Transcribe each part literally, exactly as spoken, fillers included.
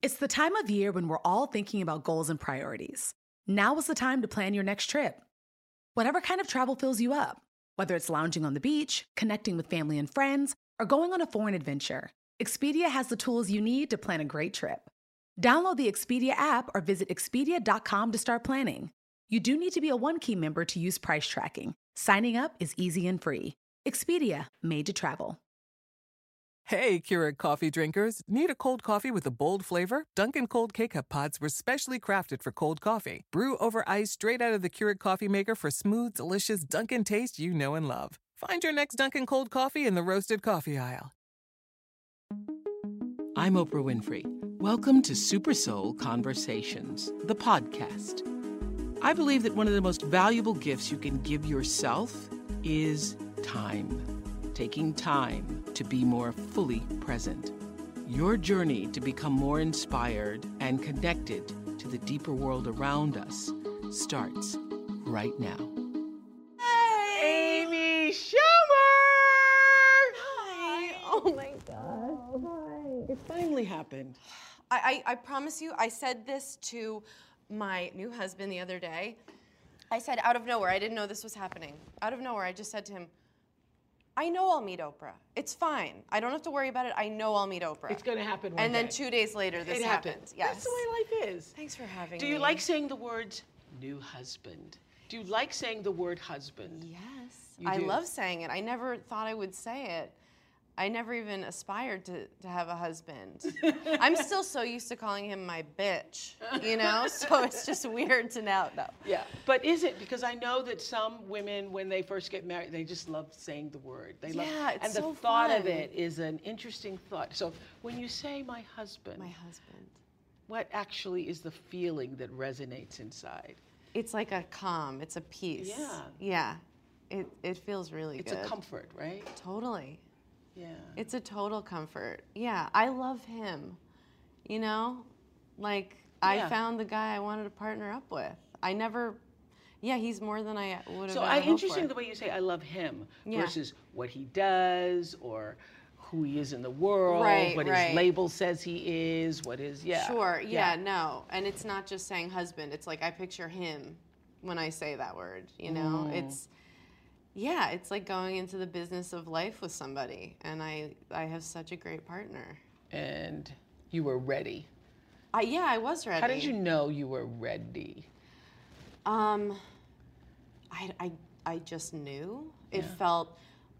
It's the time of year when we're all thinking about goals and priorities. Now is the time to plan your next trip. Whatever kind of travel fills you up, whether it's lounging on the beach, connecting with family and friends, or going on a foreign adventure, Expedia has the tools you need to plan a great trip. Download the Expedia app or visit Expedia dot com to start planning. You do need to be a One Key member to use price tracking. Signing up is easy and free. Expedia, made to travel. Hey, Keurig coffee drinkers. Need a cold coffee with a bold flavor? Dunkin' Cold K-Cup pods were specially crafted for cold coffee. Brew over ice straight out of the Keurig coffee maker for smooth, delicious Dunkin' taste you know and love. Find your next Dunkin' Cold coffee in the roasted coffee aisle. I'm Oprah Winfrey. Welcome to Super Soul Conversations, the podcast. I believe that one of the most valuable gifts you can give yourself is time. Taking time to be more fully present. Your journey to become more inspired and connected to the deeper world around us starts right now. Hey, Amy Schumer! Hi. Oh my God. Hi. It finally happened. I, I, I promise you, I said this to my new husband the other day. I said out of nowhere, I didn't know this was happening. Out of nowhere, I just said to him, I know I'll meet Oprah. It's fine. I don't have to worry about it. I know I'll meet Oprah. It's going to happen one And day. then two days later, this it happened. happened. Yes. That's the way life is. Thanks for having Do me. you like saying the words new husband? Do you like saying the word husband? Yes. You I do. love saying it. I never thought I would say it. I never even aspired to, to have a husband. I'm still so used to calling him my bitch, you know? So it's just weird to now. No. Yeah, but is it? Because I know that some women, when they first get married, they just love saying the word. They love, Yeah, it's and the so thought of fun. it is an interesting thought. So when you say my husband, My husband. what actually is the feeling that resonates inside? It's like a calm. It's a peace. Yeah. Yeah. It it feels really It's good. a comfort, right? Totally. Yeah. It's a total comfort. Yeah. I love him. You know? Like I Yeah. found the guy I wanted to partner up with. I never yeah, he's more than I would have So ever I hoped interesting for. the way you say I love him Yeah. versus what he does or who he is in the world, Right, what right. his label says he is, what his yeah. Sure, yeah, no. And it's not just saying husband. It's like I picture him when I say that word, you know? Mm. It's yeah, it's like going into the business of life with somebody, and I I have such a great partner. And you were ready. I yeah, I was ready. How did you know you were ready? Um I I I just knew. It Yeah. felt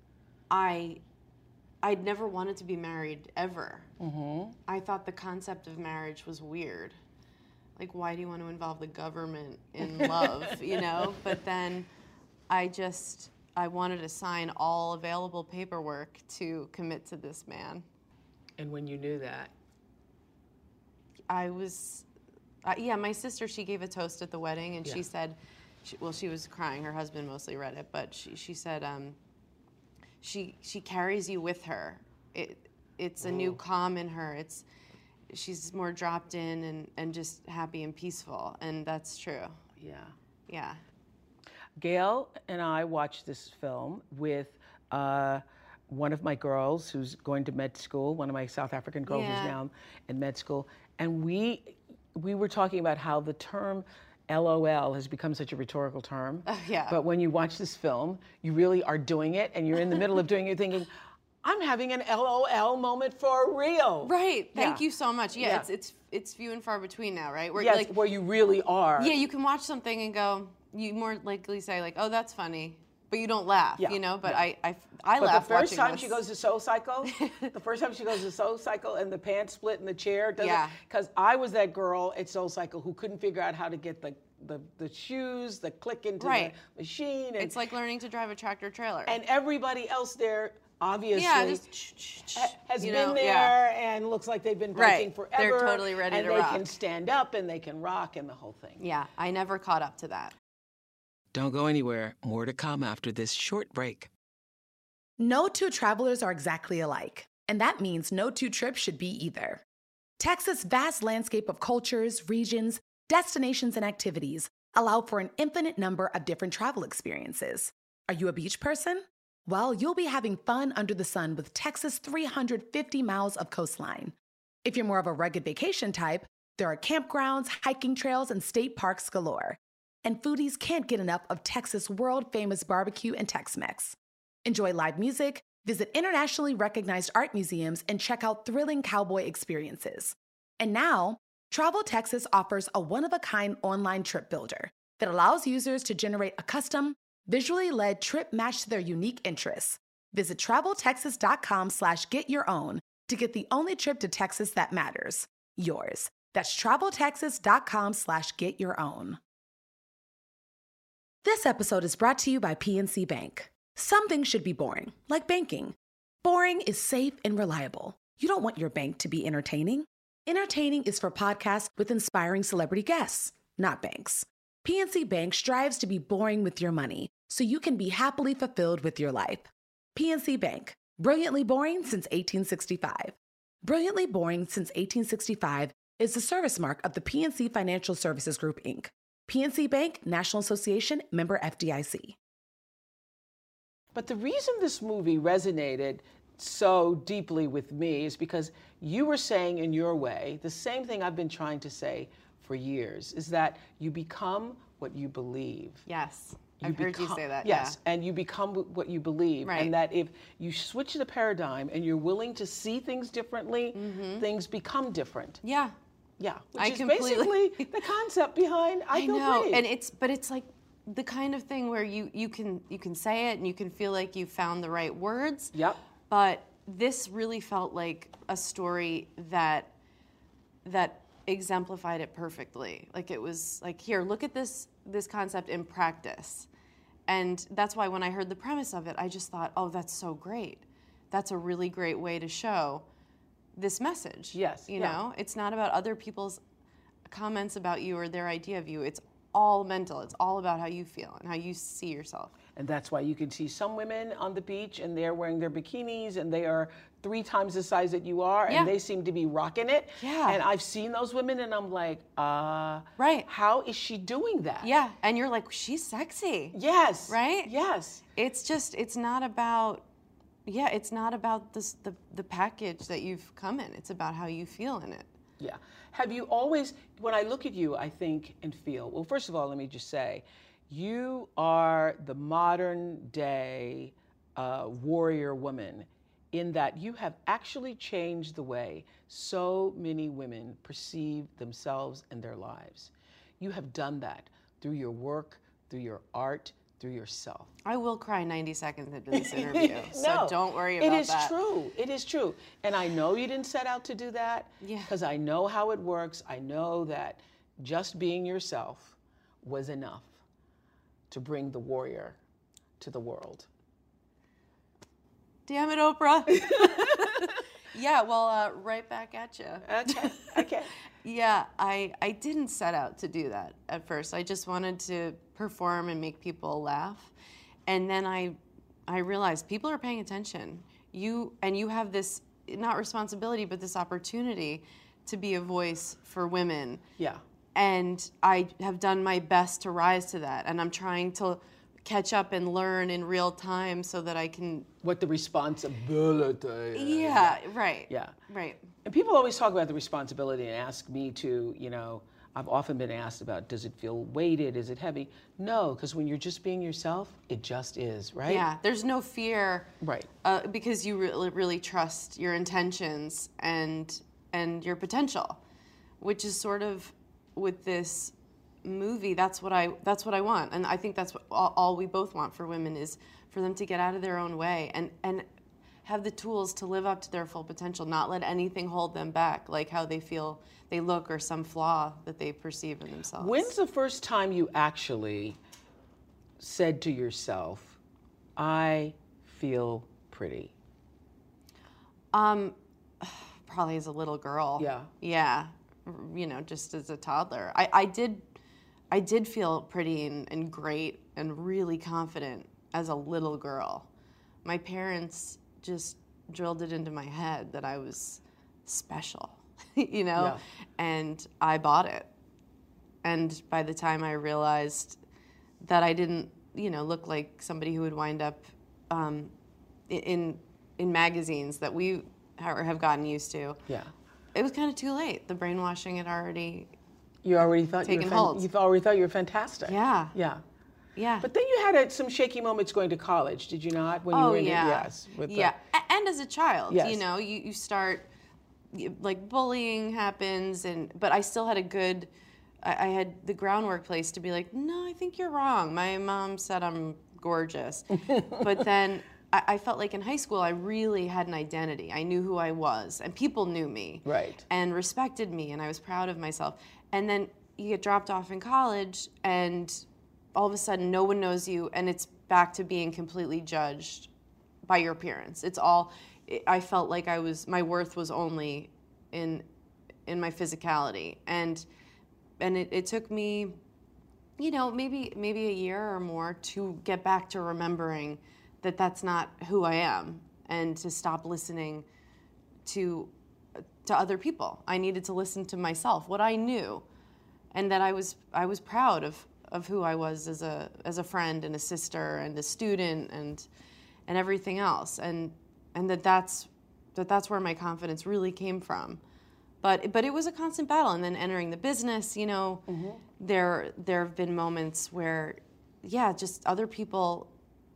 I I'd never wanted to be married ever. Mm-hmm. I thought the concept of marriage was weird. Like, why do you want to involve the government in love, you know? But then I just, I wanted to sign all available paperwork to commit to this man. And when you knew that, I was, uh, yeah, my sister, she gave a toast at the wedding, and Yeah. she said, she, well, she was crying. Her husband mostly read it, but she, she said, um, she she carries you with her. It it's a new Ooh. calm in her. It's she's more dropped in and, and just happy and peaceful, and that's true. yeah. Yeah. Gail and I watched this film with uh, one of my girls who's going to med school, one of my South African girls Yeah. who's now in med school, and we we were talking about how the term L O L has become such a rhetorical term. Oh, yeah. But when you watch this film, you really are doing it, and you're in the middle of doing it thinking, I'm having an L O L moment for real. Right. Thank Yeah. you so much. Yeah, Yeah. it's it's it's few and far between now, right? Where Yes, like where you really are. yeah, you can watch something and go, you more likely say like, oh, that's funny, but you don't laugh, Yeah. you know. But Yeah. I I I But laugh the first watching time this. she goes to Soul Cycle, the first time she goes to Soul Cycle and the pants split in the chair, doesn't, Yeah. because I was that girl at Soul Cycle who couldn't figure out how to get the the, the shoes, the click into Right. the machine, and, It's like learning to drive a tractor trailer. and everybody else there obviously yeah, just ha- has you been know, there yeah. and looks like they've been Right. biking They're forever. totally ready and to they rock. can stand up and they can rock and the whole thing. Yeah, I never caught up to that. Don't go anywhere. More to come after this short break. No two travelers are exactly alike, and that means no two trips should be either. Texas' vast landscape of cultures, regions, destinations, and activities allow for an infinite number of different travel experiences. Are you a beach person? Well, you'll be having fun under the sun with Texas' three hundred fifty miles of coastline. If you're more of a rugged vacation type, there are campgrounds, hiking trails, and state parks galore. And foodies can't get enough of Texas' world-famous barbecue and Tex-Mex. Enjoy live music, visit internationally recognized art museums, and check out thrilling cowboy experiences. And now, Travel Texas offers a one-of-a-kind online trip builder that allows users to generate a custom, visually led trip matched to their unique interests. Visit traveltexas.com slash get your own to get the only trip to Texas that matters, yours. That's traveltexas.com slash get your own. This episode is brought to you by P N C Bank. Some things should be boring, like banking. Boring is safe and reliable. You don't want your bank to be entertaining. Entertaining is for podcasts with inspiring celebrity guests, not banks. P N C Bank strives to be boring with your money so you can be happily fulfilled with your life. P N C Bank, brilliantly boring since eighteen sixty-five. Brilliantly boring since eighteen sixty-five is the service mark of the P N C Financial Services Group, Incorporated. P N C Bank, National Association, member F D I C. But the reason this movie resonated so deeply with me is because you were saying in your way the same thing I've been trying to say for years, is that you become what you believe. Yes. You I've heard become, you say that, yes, yeah. and you become what you believe. Right. And that if you switch the paradigm and you're willing to see things differently, mm-hmm. things become different. Yeah. Yeah, which I is completely... basically the concept behind I, I Feel know, Pretty. and it's but it's like the kind of thing where you you can you can say it and you can feel like you found the right words. Yep. But this really felt like a story that that exemplified it perfectly. Like it was like, here, look at this this concept in practice. And that's why when I heard the premise of it, I just thought, oh, that's so great. That's a really great way to show this message. Yes. You yeah. know, it's not about other people's comments about you or their idea of you. It's all mental. It's all about how you feel and how you see yourself. And that's why you can see some women on the beach and they're wearing their bikinis and they are three times the size that you are Yeah. and they seem to be rocking it. Yeah. And I've seen those women and I'm like, uh, Right. how is she doing that? Yeah, and you're like, she's sexy. Yes. Right? Yes. It's just, it's not about, yeah, it's not about this, the, the package that you've come in. It's about how you feel in it. Yeah. Have you always, when I look at you, I think and feel, well, first of all, let me just say, you are the modern day uh, warrior woman in that you have actually changed the way so many women perceive themselves and their lives. You have done that through your work, through your art, through yourself. I will cry ninety seconds into this interview, no, so don't worry about that. It is that. true. It is true. And I know you didn't set out to do that Yeah. because I know how it works. I know that just being yourself was enough to bring the warrior to the world. Damn it, Oprah. Yeah, well, uh, right back at you. Okay, okay. Yeah, I, I didn't set out to do that at first. I just wanted to perform and make people laugh. And then I I realized people are paying attention. You and you have this, not responsibility, but this opportunity to be a voice for women. Yeah. And I have done my best to rise to that. And I'm trying to catch up and learn in real time so that I can... What the responsibility is. Yeah, right. Yeah. Right. And people always talk about the responsibility and ask me to, you know, I've often been asked about, does it feel weighted? Is it heavy? No, because when you're just being yourself, it just is, right? Yeah, there's no fear. Right. Uh, because you really, really trust your intentions and and your potential, which is sort of with this movie. That's what I that's what I want, and I think that's what all, all we both want for women is for them to get out of their own way and and have the tools to live up to their full potential, not let anything hold them back, like how they feel they look or some flaw that they perceive in themselves. When's the first time you actually said to yourself, I feel pretty? Um, probably as a little girl. Yeah. Yeah. You know, just as a toddler. I, I did I did feel pretty and, and great and really confident as a little girl. My parents just drilled it into my head that I was special, you know? Yeah. And I bought it. And by the time I realized that I didn't, you know, look like somebody who would wind up um, in in magazines that we have gotten used to. Yeah. it was kind of too late. The brainwashing had already. You already thought you were Taken fan- hold. You've already thought you were fantastic. Yeah. Yeah. Yeah. But then you had a, some shaky moments going to college, did you not? When you oh were in yeah. The, yes. With yeah. The, A- and as a child, Yes. you know, you, you start you- like bullying happens, and but I still had a good. I, I had the groundwork placed to be like, no, I think you're wrong. My mom said I'm gorgeous, but then. I felt like in high school I really had an identity. I knew who I was, and people knew me, Right. and respected me, and I was proud of myself. And then you get dropped off in college, and all of a sudden no one knows you, and it's back to being completely judged by your appearance. It's all. I felt like I was. My worth was only in in my physicality, and and it, it took me, you know, maybe maybe a year or more to get back to remembering that that's not who I am, and to stop listening to to other people. I needed to listen to myself, what I knew, and that I was I was proud of, of who I was as a as a friend and a sister and a student and and everything else, and and that that's that that's where my confidence really came from. But but it was a constant battle, and then entering the business, you know, mm-hmm. there there have been moments where, yeah, just other people.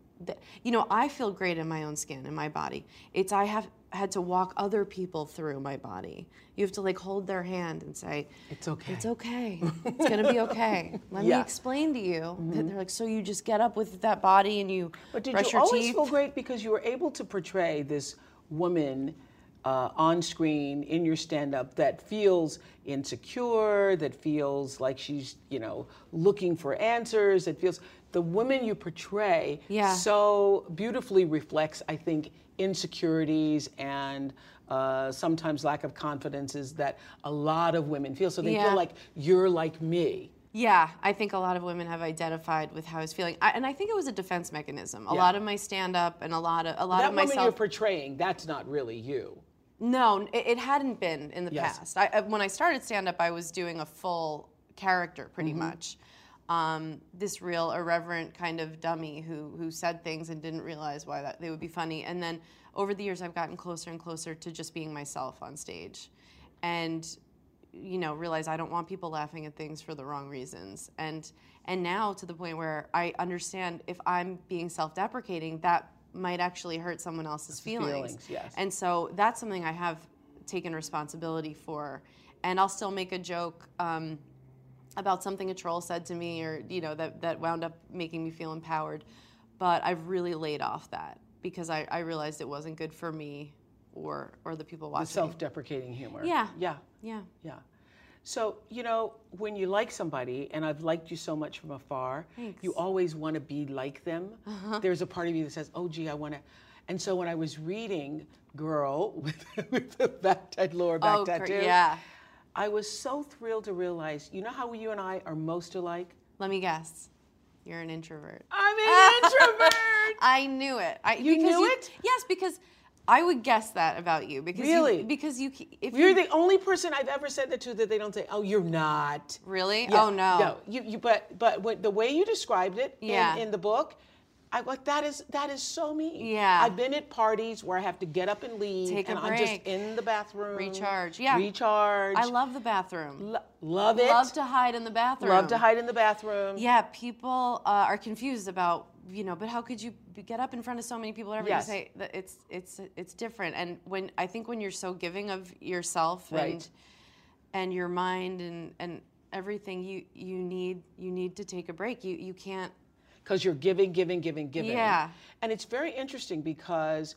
You know, I feel great in my own skin, in my body. It's I have had to walk other people through my body. You have to like hold their hand and say, it's okay. It's okay. It's gonna be okay. Let yeah. me explain to you. Mm-hmm. They're like, so you just get up with that body and you But did brush you your always teeth? feel great because you were able to portray this woman uh, on screen in your stand-up that feels insecure, that feels like she's, you know, looking for answers, that feels... The woman you portray yeah. so beautifully reflects, I think, insecurities and uh, sometimes lack of confidences that a lot of women feel. So they yeah. feel like you're like me. Yeah, I think a lot of women have identified with how I was feeling, I, and I think it was a defense mechanism. A Yeah. lot of my stand-up and a lot of a lot that of myself. That woman you're portraying, that's not really you. No, it, it hadn't been in the Yes. past. I, I, when I started stand-up, I was doing a full character, pretty Mm-hmm. much. Um, this real irreverent kind of dummy who who said things and didn't realize why that they would be funny. And then over the years, I've gotten closer and closer to just being myself on stage, and you know, realize I don't want people laughing at things for the wrong reasons. And and now to the point where I understand if I'm being self-deprecating, that might actually hurt someone else's feelings. Feelings, yes. And so that's something I have taken responsibility for. And I'll still make a joke. Um, about something a troll said to me, or you know, that, that wound up making me feel empowered. But I've really laid off that because I, I realized it wasn't good for me or or the people watching. The self-deprecating humor. Yeah. Yeah. Yeah. Yeah. So, you know, when you like somebody, and I've liked you so much from afar, Thanks. you always want to be like them. Uh-huh. There's a part of you that says, oh, gee, I want to. And so when I was reading Girl with, with the back, lower back oh, tattoo, yeah. I was so thrilled to realize, you know how you and I are most alike? Let me guess. You're an introvert. I'm an introvert! I knew it. I, You because knew you, it? Yes, because I would guess that about you. Because Really? You, because you, if You're you, the only person I've ever said that to that they don't say, oh, you're not. Really? Yeah, Oh, no. No, you, you, but but what, the way you described it Yeah. in, in the book, I like that is that is so me. Yeah. I've been at parties where I have to get up and leave, Take a and I'm just break. in the bathroom. Recharge, yeah. Recharge. I love the bathroom. Lo- love it. Love to hide in the bathroom. Love to hide in the bathroom. Yeah, people uh, are confused about, you know, but how could you be- get up in front of so many people every day? Yes. Say that it's it's it's different. And when I think when you're so giving of yourself Right. and and your mind and, and everything, you you need you need to take a break. You you can't. Because you're giving, giving, giving, giving. Yeah. And it's very interesting because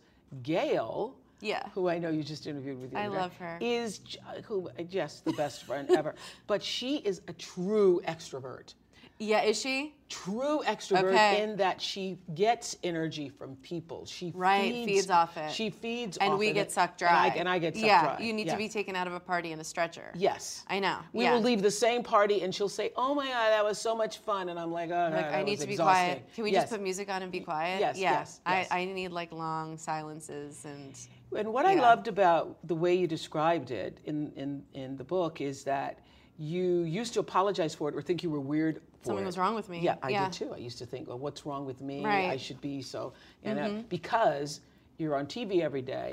Gail, Yeah. who I know you just interviewed with the I other day, love her. is j- who yes, the best friend ever. But she is a true extrovert. Yeah, is she? True extrovert Okay. in that she gets energy from people. She Right, feeds, feeds off it. She feeds And off we of get it. sucked And dry. I, and I get sucked yeah, dry. you need Yeah. to be taken out of a party in a stretcher. Yes. I know. We yeah. will leave the same party and she'll say, oh my God, that was so much fun. And I'm like, oh, no, Like, that I need was to be exhausting. quiet. Can we Yes. just put music on and be quiet? Yes, yeah. yes, yes. I, I need like long silences and. And what I Yeah. loved about the way you described it in, in, in the book is that you used to apologize for it or think you were weird for Something it. was wrong with me. Yeah, I Yeah. did too. I used to think, well, what's wrong with me? Right. I should be so, and uh, because you're on T V every day,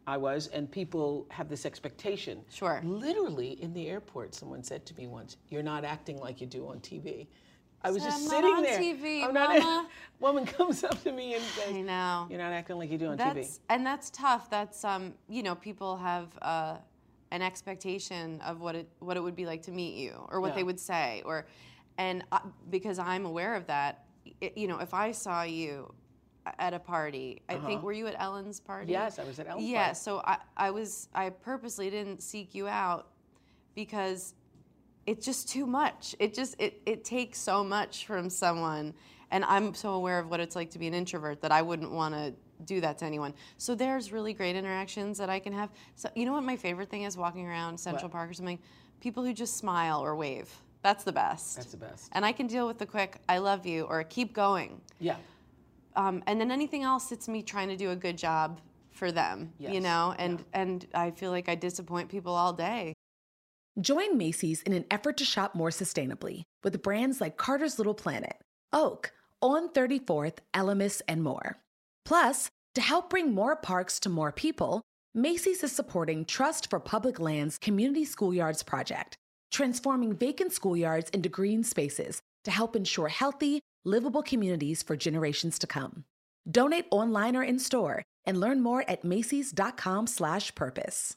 I was, and people have this expectation. Sure. Literally in the airport, someone said to me once, "You're not acting like you do on T V." I was So just I'm sitting not on there. T V, I'm Mama. not. Woman comes up to me and says, I know. "You're not acting like you do on That's T V." and that's tough. That's um, you know, people have uh, an expectation of what it what it would be like to meet you, or what Yeah. they would say, or, and I, because I'm aware of that, it, you know, if I saw you at a party, I think, were you at Ellen's party? Yes, I was at Ellen's Yeah, party. so I, I was I purposely didn't seek you out because it's just too much. It just it, it takes so much from someone, and I'm so aware of what it's like to be an introvert that I wouldn't want to do that to anyone. So there's really great interactions that I can have. So you know what my favorite thing is, walking around Central What? Park or something? People who just smile or wave. That's the best. That's the best. And I can deal with the quick "I love you" or "keep going." Yeah. Um, and then anything else, it's me trying to do a good job for them, you Yes. know, and, and I feel like I disappoint people all day. Join Macy's in an effort to shop more sustainably with brands like Carter's Little Planet, Oak, On thirty-fourth, Elemis, and more. Plus, to help bring more parks to more people, Macy's is supporting Trust for Public Lands Community Schoolyards project, transforming vacant schoolyards into green spaces to help ensure healthy, livable communities for generations to come. Donate online or in-store and learn more at macys.com slash purpose.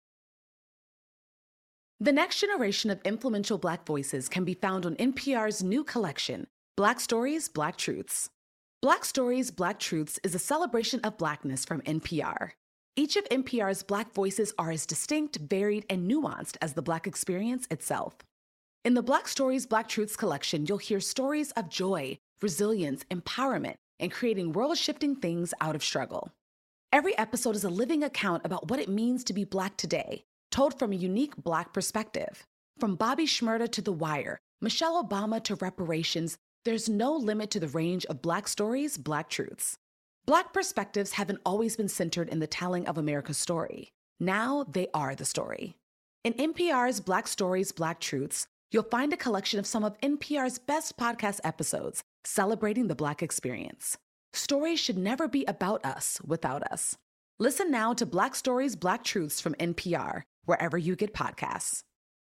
The next generation of influential Black voices can be found on N P R's new collection, Black Stories, Black Truths. Black Stories, Black Truths is a celebration of Blackness from N P R. Each of N P R's Black voices are as distinct, varied, and nuanced as the Black experience itself. In the Black Stories, Black Truths collection, you'll hear stories of joy, resilience, empowerment, and creating world-shifting things out of struggle. Every episode is a living account about what it means to be Black today, told from a unique Black perspective. From Bobby Shmurda to The Wire, Michelle Obama to reparations, there's no limit to the range of Black stories, Black truths. Black perspectives haven't always been centered in the telling of America's story. Now they are the story. In N P R's Black Stories, Black Truths, you'll find a collection of some of N P R's best podcast episodes celebrating the Black experience. Stories should never be about us without us. Listen now to Black Stories, Black Truths from N P R, wherever you get podcasts.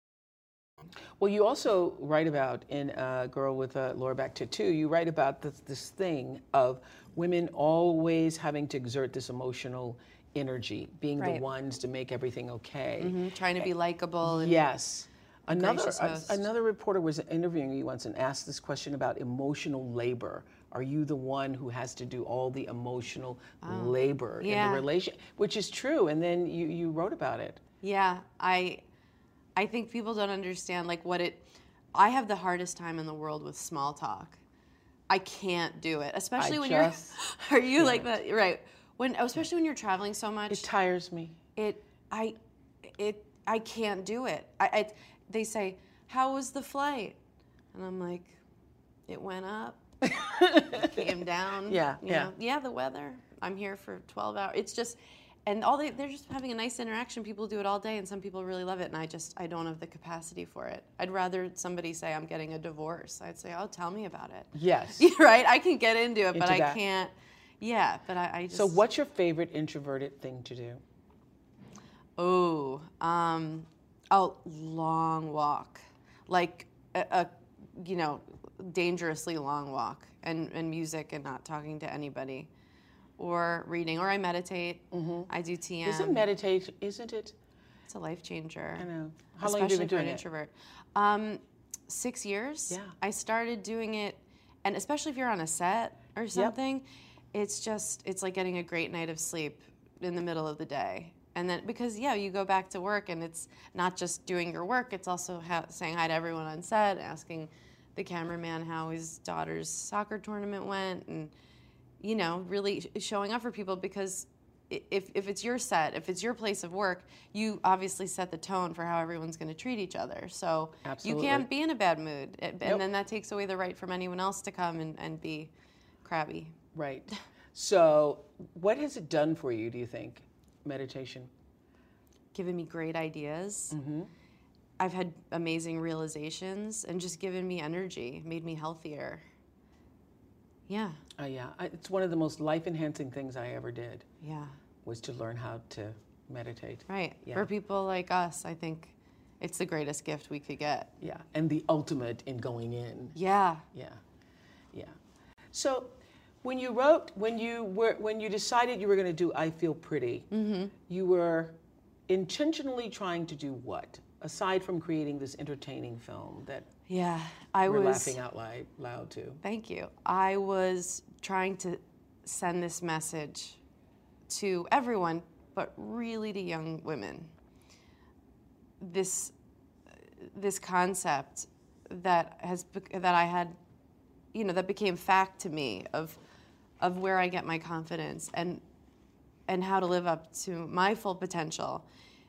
Well, you also write about, in uh, Girl with a Lower Back Tattoo, you write about this, this thing of women always having to exert this emotional energy, being Right. the ones to make everything okay. Mm-hmm. Trying to be likable. And Yes. Another gracious uh, host. another reporter was interviewing you once and asked this question about emotional labor. Are you the one who has to do all the emotional labor in Yeah. the relation? Which is true, and then you, you wrote about it. Yeah, I I think people don't understand like what it I have the hardest time in the world with small talk. I can't do it, especially I when just you're Are you like that? Right. When especially when you're traveling so much. It tires me. It I it I can't do it. I, I they say, "How was the flight?" And I'm like, "It went up, came down." Yeah, you yeah. know, yeah, the weather. I'm here for twelve hours. It's just, and all they they're just having a nice interaction. People do it all day, and some people really love it. And I just I don't have the capacity for it. I'd rather somebody say I'm getting a divorce. I'd say, "Oh, tell me about it." Yes. Right? I can get into it, but Into I that. can't. Yeah, but I, I just. So what's your favorite introverted thing to do? Oh, um, a long walk, like a, a, you know, dangerously long walk, and, and music and not talking to anybody, or reading, or I meditate. Mm-hmm. I do T M. Isn't meditation, isn't it? It's a life changer. I know. How long have you especially been for doing an it? introvert. Um, six years. Yeah. I started doing it, and especially if you're on a set or something, it's just it's like getting a great night of sleep in the middle of the day. And then, because, yeah, you go back to work, and it's not just doing your work, it's also ha- saying hi to everyone on set, asking the cameraman how his daughter's soccer tournament went, and, you know, really sh- showing up for people, because i- if, if it's your set, if it's your place of work, you obviously set the tone for how everyone's going to treat each other. So Absolutely. you can't be in a bad mood, and Nope. then that takes away the right from anyone else to come and, and be crabby. Right. So what has it done for you, do you think, meditation? Given me great ideas. Mm-hmm. I've had amazing realizations, and just given me energy, made me healthier. Yeah, Oh, yeah. I, it's one of the most life-enhancing things I ever did, yeah. was to learn how to meditate. Right. Yeah. For people like us, I think it's the greatest gift we could get. Yeah, and the ultimate in going in. Yeah. Yeah, yeah. So, when you wrote, when you were, when you decided you were going to do "I Feel Pretty," mm-hmm. you were intentionally trying to do what, aside from creating this entertaining film that Yeah, I we're was laughing out loud, loud to? Thank you. I was trying to send this message to everyone, but really to young women. This this concept that has that I had, you know, that became fact to me of of where I get my confidence and and how to live up to my full potential.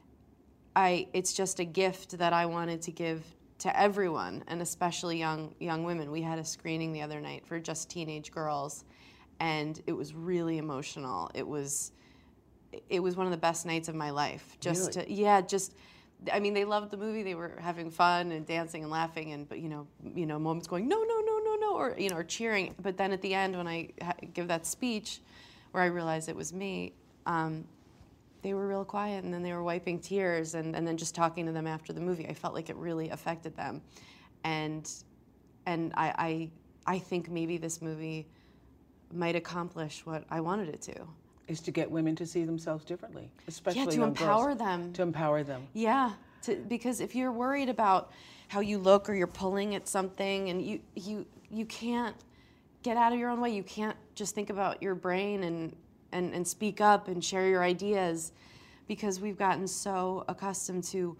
I it's just a gift that I wanted to give to everyone, and especially young young women. We had a screening the other night for just teenage girls, and it was really emotional. It was it was one of the best nights of my life. Just Really? to, yeah, just I mean, they loved the movie. They were having fun and dancing and laughing, and but you know, you know, moments going no, no, no, no, no, or you know, or cheering. But then at the end, when I ha- give that speech, where I realized it was me, um, they were real quiet, and then they were wiping tears, and, and then just talking to them after the movie. I felt like it really affected them, and and I I, I think maybe this movie might accomplish what I wanted it to. Is to get women to see themselves differently, especially Yeah, to young empower girls. them. To empower them. Yeah, to, because if you're worried about how you look or you're pulling at something, and you you you can't get out of your own way. You can't just think about your brain and and, and speak up and share your ideas, because we've gotten so accustomed to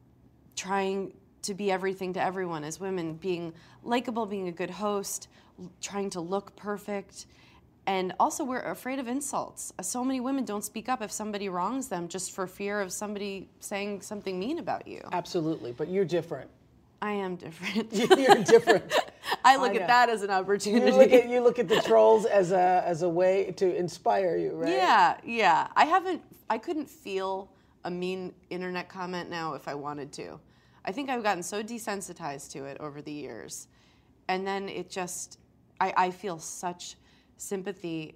trying to be everything to everyone as women, being likable, being a good host, l- trying to look perfect. And also, we're afraid of insults. So many women don't speak up if somebody wrongs them just for fear of somebody saying something mean about you. Absolutely, but you're different. I am different. You're different. I look I at know. that as an opportunity. You look at you look at the trolls as a as a way to inspire you, right? Yeah, yeah. I haven't, I couldn't feel a mean internet comment now if I wanted to. I think I've gotten so desensitized to it over the years. And then it just, I, I feel such sympathy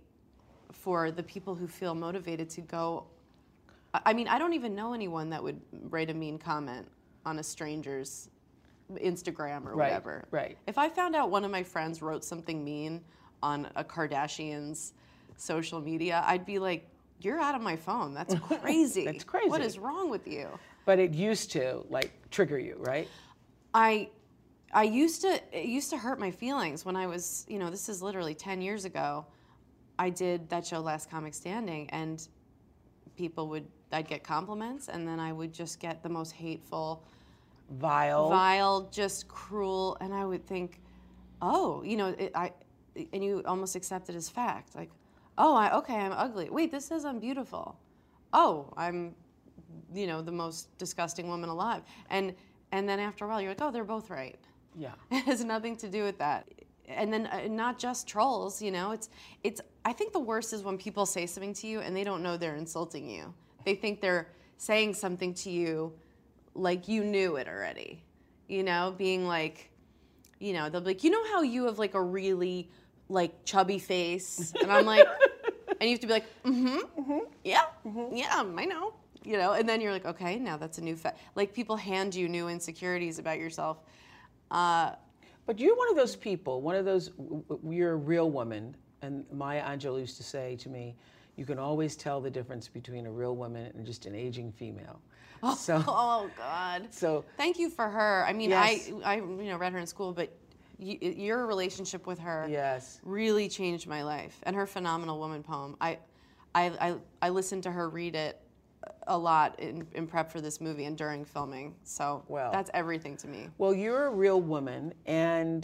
for the people who feel motivated to go. I I mean, I don't even know anyone that would write a mean comment on a stranger's Instagram or Right, whatever. right. If I found out one of my friends wrote something mean on a Kardashian's social media, I'd be like, you're out of my phone. That's crazy. That's crazy. What is wrong with you? But it used to like trigger you, right? I I used to it used to hurt my feelings when I was, you know, this is literally ten years ago. I did that show Last Comic Standing, and people would I'd get compliments, and then I would just get the most hateful, Vile. vile, just cruel, and I would think, oh, you know, it, I and you almost accept it as fact, like, oh, I okay, I'm ugly. Wait, this says I'm beautiful. Oh, I'm, you know, the most disgusting woman alive. And and then after a while, you're like, oh, they're both right. Yeah. It has nothing to do with that. And then uh, not just trolls, you know, it's it's. I think the worst is when people say something to you and they don't know they're insulting you. They think they're saying something to you like you knew it already. You know, being like, you know, they'll be like, you know how you have like a really like chubby face, and I'm like, and you have to be like, mm-hmm, mm-hmm yeah, mm-hmm. yeah, I know. You know, and then you're like, okay, now that's a new fact. Like people hand you new insecurities about yourself. Uh, But you're one of those people, one of those, w- w- you're a real woman. And Maya Angelou used to say to me, you can always tell the difference between a real woman and just an aging female. oh, So, oh God. so Thank you for her. I mean, Yes. I, I, you know, read her in school, but y- your relationship with her yes. really changed my life. And her Phenomenal Woman poem, I, I, I, I listened to her read it a lot in, in prep for this movie and during filming. So Well. that's everything to me. Well, you're a real woman, and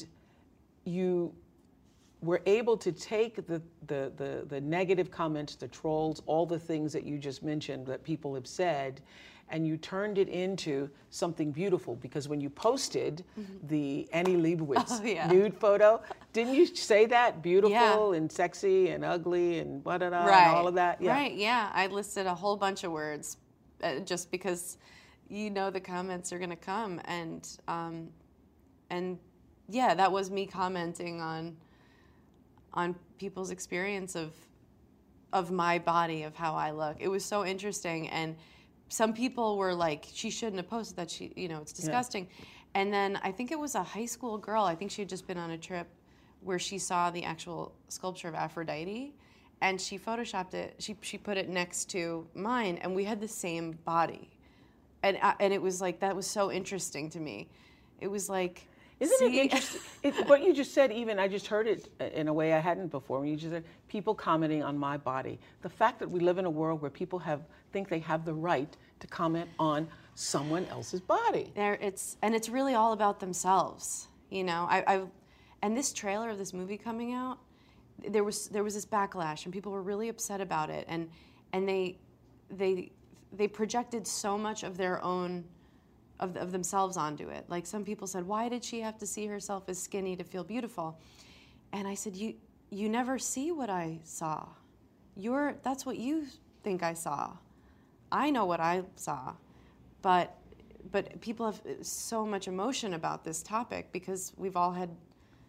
you were able to take the, the, the, the negative comments, the trolls, all the things that you just mentioned that people have said, and you turned it into something beautiful. Because when you posted mm-hmm. the Annie Leibovitz Oh, yeah. nude photo, didn't you say that? Beautiful Yeah. and sexy and ugly and da-da-da Right. and all of that? Yeah. Right, yeah. I listed a whole bunch of words uh, just because you know the comments are going to come. And, um, and yeah, that was me commenting on on people's experience of of my body, of how I look. It was so interesting, and some people were like, she shouldn't have posted that, she, you know, it's disgusting. Yeah. And then I think it was a high school girl, I think she had just been on a trip where she saw the actual sculpture of Aphrodite, and she photoshopped it, she, she put it next to mine, and we had the same body. And, I, and it was like, that was so interesting to me. It was like, Isn't see? it interesting? It, what you just said, even, I just heard it in a way I hadn't before. When you just said, people commenting on my body. The fact that we live in a world where people have think they have the right to comment on someone else's body. There, it's and it's really all about themselves, you know. I, I, and this trailer of this movie coming out, there was there was this backlash, and people were really upset about it, and and they they they projected so much of their own. Of, of themselves onto it. Like, some people said, why did she have to see herself as skinny to feel beautiful? And I said, you you never see what I saw. You're that's what you think I saw. I know what I saw. But but people have so much emotion about this topic because we've all had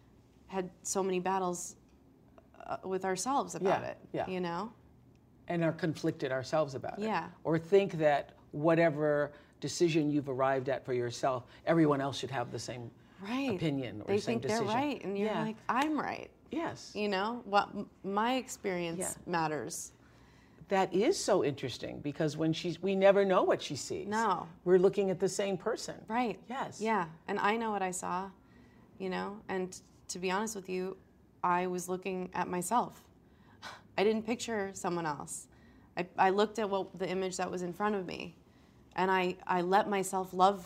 had so many battles uh, with ourselves about yeah, it, yeah. you know? And are conflicted ourselves about it. Yeah. Or think that whatever decision you've arrived at for yourself, everyone else should have the same right. opinion or they same think decision. They're right, and you're yeah. like, I'm right. Yes. You know, what my experience yeah. matters. That is so interesting because when she's, we never know what she sees. No. We're looking at the same person. Right. Yes. Yeah, and I know what I saw, you know, and to be honest with you, I was looking at myself. I didn't picture someone else. I, I looked at what the image that was in front of me. And I, I let myself love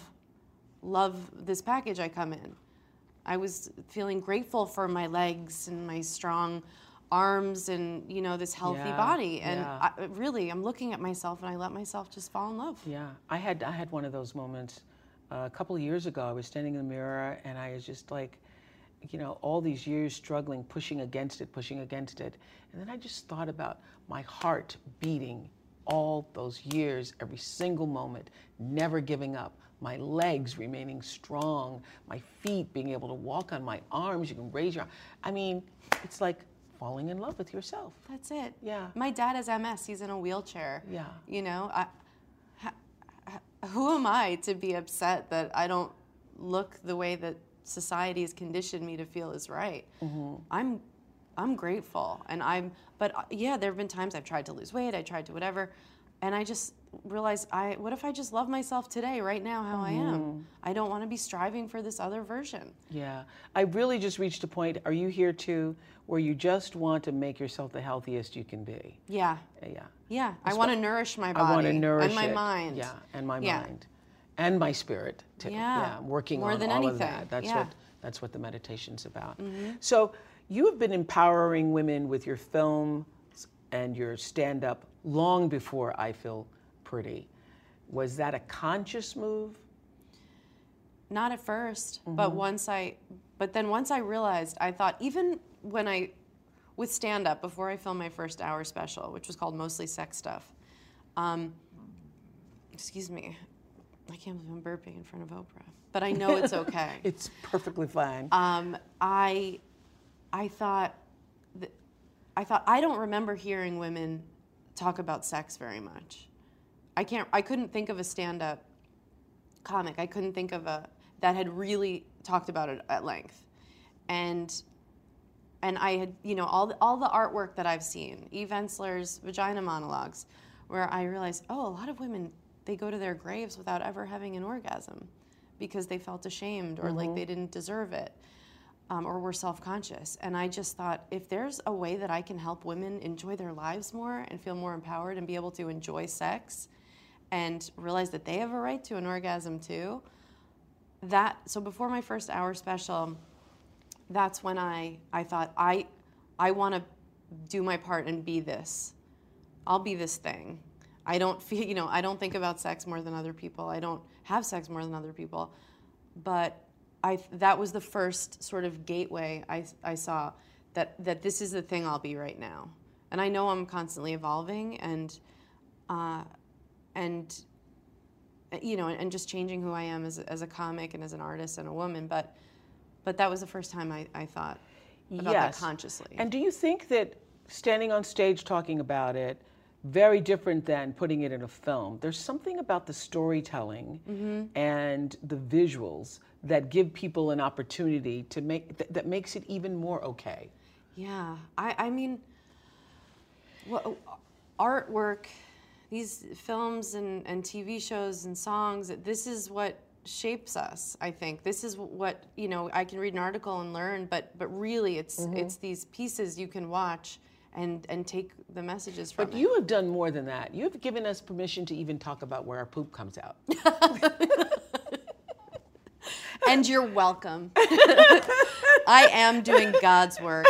love this package I come in. I was feeling grateful for my legs and my strong arms and, you know, this healthy yeah, body. And yeah. I, really, I'm looking at myself and I let myself just fall in love. Yeah, I had I had one of those moments uh, a couple of years ago. I was standing in the mirror and I was just like, you know, all these years struggling, pushing against it, pushing against it. And then I just thought about my heart beating all those years, every single moment, never giving up, my legs remaining strong, my feet being able to walk on my arms, you can raise your arm. I mean, it's like falling in love with yourself. That's it. Yeah. My dad has M S, he's in a wheelchair. Yeah. You know, I, ha, ha, who am I to be upset that I don't look the way that society has conditioned me to feel is right? Mm-hmm. I'm I'm grateful, and I'm, but uh, yeah, there have been times I've tried to lose weight, I tried to whatever, and I just realized, I, what if I just love myself today, right now, how mm-hmm. I am? I don't want to be striving for this other version. Yeah, I really just reached a point, are you here too, where you just want to make yourself the healthiest you can be? Yeah. Yeah. Yeah, I want to nourish my body. I want to nourish and my it. mind. Yeah, and my yeah. mind. And my spirit too. Yeah, yeah working more on than all anything. of that. That's yeah. what that's what the meditation's about. Mm-hmm. So you have been empowering women with your film and your stand-up long before I Feel Pretty. Was that a conscious move? Not at first, mm-hmm. but once I, but then once I realized, I thought, even when I, with stand-up, before I filmed my first hour special, which was called Mostly Sex Stuff, um, excuse me, I can't believe I'm burping in front of Oprah, but I know it's okay. It's perfectly fine. Um, I, I thought, that, I thought I don't remember hearing women talk about sex very much. I can't. I couldn't think of a stand-up comic. I couldn't think of a that had really talked about it at length, and and I had, you know, all the, all the artwork that I've seen, Eve Ensler's vagina monologues, where I realized, oh, a lot of women, they go to their graves without ever having an orgasm because they felt ashamed or mm-hmm. like they didn't deserve it, um, or were self-conscious. And I just thought, if there's a way that I can help women enjoy their lives more and feel more empowered and be able to enjoy sex and realize that they have a right to an orgasm too, that, so before my first hour special, that's when I, I thought, I, I want to do my part and be this. I'll be this thing. I don't feel, you know, I don't think about sex more than other people. I don't have sex more than other people. But I, that was the first sort of gateway I, I saw that, that this is the thing I'll be right now. And I know I'm constantly evolving and, uh, and, you know, and just changing who I am as, as a comic and as an artist and a woman. But, but that was the first time I, I thought about yes. that consciously. And do you think that standing on stage talking about it, very different than putting it in a film. There's something about the storytelling mm-hmm. and the visuals that give people an opportunity to make, th- that makes it even more okay. Yeah, I, I mean, well, artwork, these films and, and T V shows and songs, this is what shapes us, I think. This is what, you know, I can read an article and learn, but but really it's mm-hmm. it's these pieces you can watch and and take the messages from but it. But you have done more than that. You have given us permission to even talk about where our poop comes out. And you're welcome. I am doing God's work.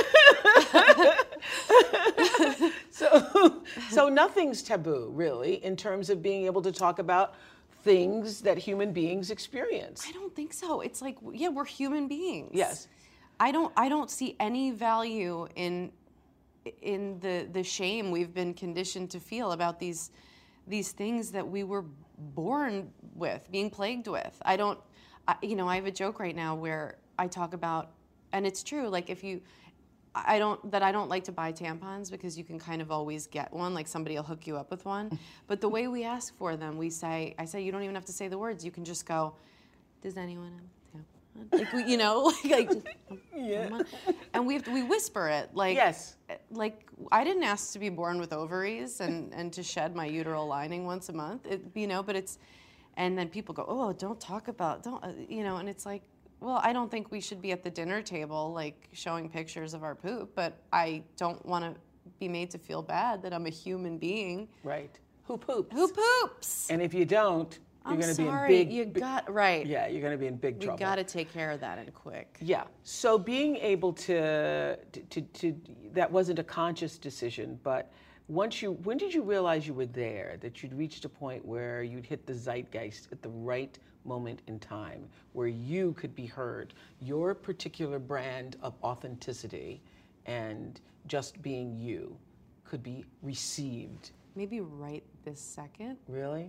so, so nothing's taboo, really, in terms of being able to talk about things that human beings experience. I don't think so. It's like, yeah, we're human beings. Yes. I don't. I don't see any value in in the the shame we've been conditioned to feel about these these things that we were born with, being plagued with. I don't. I, you know, I have a joke right now where I talk about, and it's true. Like if you. I don't that I don't like to buy tampons because you can kind of always get one, like somebody will hook you up with one. But the way we ask for them, we say, I say you don't even have to say the words. You can just go, does anyone have a tampon? Like we, you know, like, yeah. And we have to, we whisper it like yes, like I didn't ask to be born with ovaries and and to shed my uteral lining once a month. It, you know, but it's, and then people go, oh, don't talk about don't uh, you know, and it's like. Well, I don't think we should be at the dinner table, like, showing pictures of our poop, but I don't want to be made to feel bad that I'm a human being. Right. Who poops? Who poops? And if you don't, you're going to be in sorry, big... you big, got, right. Yeah, you're going to be in big trouble. We got to take care of that and quick. Yeah. So being able to, to, to, to, that wasn't a conscious decision, but once you, when did you realize you were there, that you'd reached a point where you'd hit the zeitgeist at the right moment in time where you could be heard, your particular brand of authenticity and just being you could be received? Maybe right this second. Really?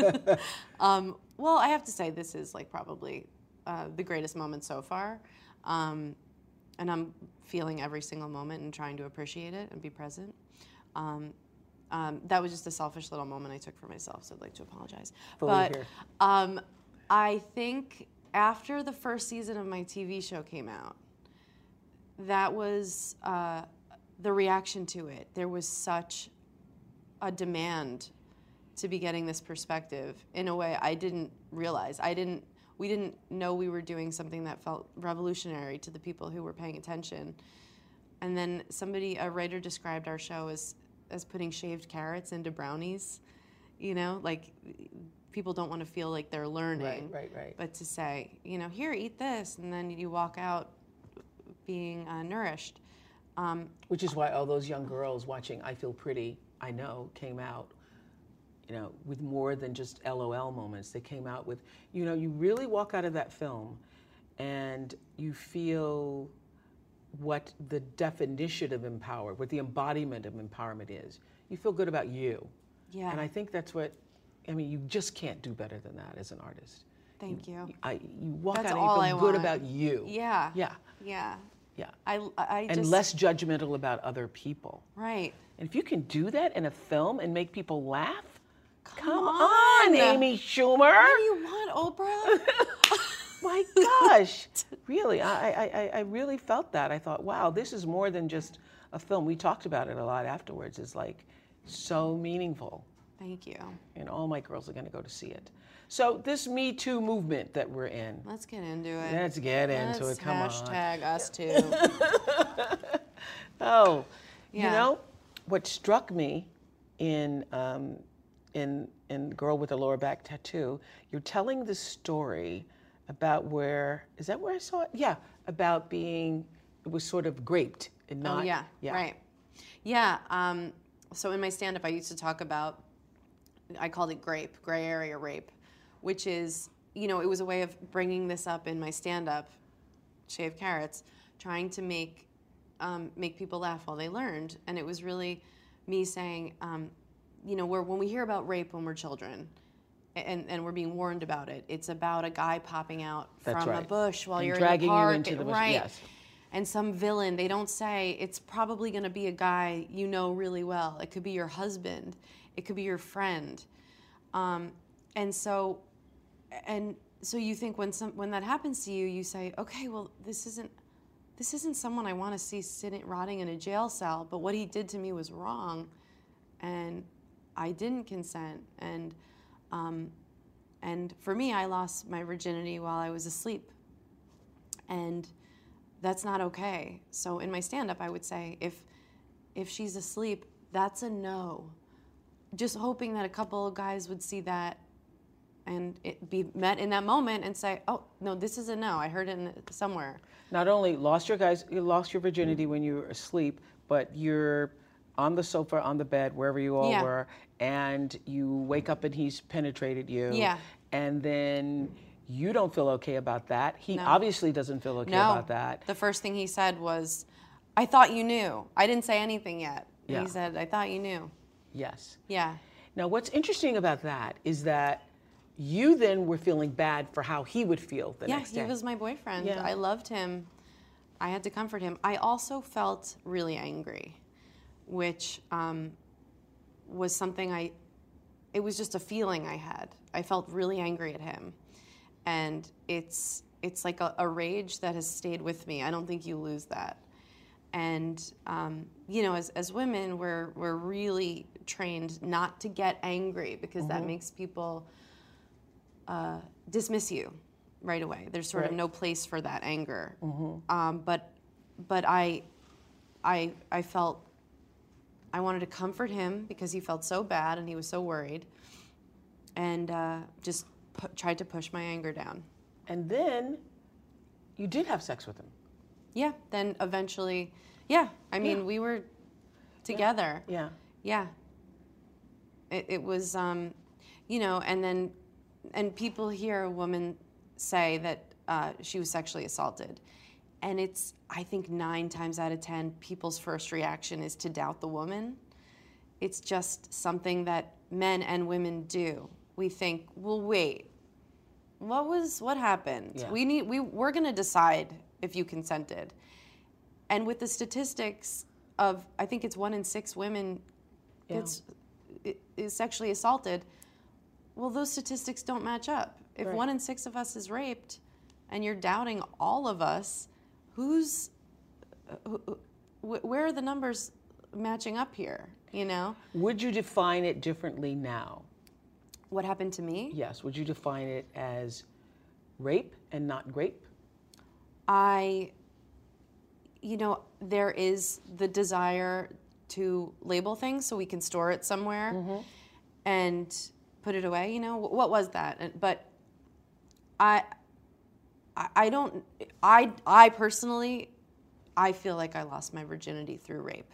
um, well, I have to say this is like probably uh, the greatest moment so far. Um, and I'm feeling every single moment and trying to appreciate it and be present. Um, um, that was just a selfish little moment I took for myself, so I'd like to apologize. Fully but here. Um, I think after the first season of my T V show came out, that was uh, the reaction to it. There was such a demand to be getting this perspective in a way I didn't realize. I didn't. We didn't know we were doing something that felt revolutionary to the people who were paying attention. And then somebody, a writer, described our show as as putting shaved carrots into brownies. You know, like. People don't want to feel like they're learning, right, right, right. But to say, you know, here, eat this, and then you walk out being uh, nourished. Um, Which is why all those young girls watching I Feel Pretty, I Know, came out, you know, with more than just L O L moments. They came out with, you know, you really walk out of that film and you feel what the definition of empower, what the embodiment of empowerment is. You feel good about you. Yeah. And I think that's what, I mean, you just can't do better than that as an artist. Thank you. You, I, you walk That's out all and you feel I good want. about you. Yeah. Yeah. Yeah. Yeah. I, I and just, less judgmental about other people. Right. And if you can do that in a film and make people laugh, come, come on. on, Amy Schumer. What do you want, Oprah? My gosh. Really, I, I, I really felt that. I thought, wow, this is more than just a film. We talked about it a lot afterwards. It's like so meaningful. Thank you. And all my girls are going to go to see it. So this Me Too movement that we're in. Let's get into it. Let's get into Let's it. Come hashtag on. us too. Oh, Yeah. you know what struck me in um, in in Girl with the Lower Back Tattoo? You're telling the story about where is that where I saw it? Yeah, about being it was sort of graped and not. Oh yeah. yeah. Right. Yeah. Um, so in my stand-up, I used to talk about. I called it grape, gray area rape, which is, you know, it was a way of bringing this up in my stand-up, Shaved Carrots, trying to make um, make people laugh while they learned. And it was really me saying, um, you know, we're, when we hear about rape when we're children, and, and we're being warned about it, it's about a guy popping out That's from right. a bush while And you're dragging in the park. you into the bush. Right. Yes. and some villain. They don't say it's probably going to be a guy you know really well. It could be your husband. It could be your friend. Um, and so, and so you think when some when that happens to you, you say, okay, well, this isn't this isn't someone I want to see sitting rotting in a jail cell. But what he did to me was wrong, and I didn't consent. And um, and for me, I lost my virginity while I was asleep, and that's not okay. So in my stand-up, I would say, if if she's asleep, that's a no. Just hoping that a couple of guys would see that and it be met in that moment and say, oh, no, this is a no. I heard it in, somewhere. Not only lost your guys, you lost your virginity when you were asleep, but you're on the sofa, on the bed, wherever you all Yeah. were, and you wake up and he's penetrated you. Yeah. And then you don't feel okay about that. He No. obviously doesn't feel okay No. about that. The first thing he said was, I thought you knew. I didn't say anything yet. Yeah. He said, I thought you knew. Yes. Yeah. Now, what's interesting about that is that you then were feeling bad for how he would feel the Yeah, next day. he was my boyfriend. Yeah. I loved him. I had to comfort him. I also felt really angry, which um, was something I, it was just a feeling I had. I felt really angry at him. And it's it's like a, a rage that has stayed with me. I don't think you lose that. And, um, you know, as, as women, we're, we're really trained not to get angry because Mm-hmm. that makes people uh, dismiss you right away. There's sort Right. of no place for that anger. Mm-hmm. Um, but but I, I, I felt I wanted to comfort him because he felt so bad and he was so worried, and uh, just pu- tried to push my anger down. And then you did have sex with him. Yeah. Then eventually, yeah. I mean, Yeah. we were together. Yeah. Yeah. It, it was, um, you know, and then, and people hear a woman say that uh, she was sexually assaulted. And it's, I think nine times out of ten, people's first reaction is to doubt the woman. It's just something that men and women do. We think, well, wait, what was, what happened? Yeah. We need, we, we're gonna decide if you consented. And with the statistics of, I think it's one in six women Yeah. gets is sexually assaulted. Well, those statistics don't match up. If Right. one in six of us is raped, and you're doubting all of us, who's, who, wh- where are the numbers matching up here? You know, Would you define it differently now? what happened to me? Yes. Would you define it as rape and not grape? I, you know, there is the desire to label things so we can store it somewhere and put it away. You know, what was that? And- But I, I I don't, I, I personally, I feel like I lost my virginity through rape.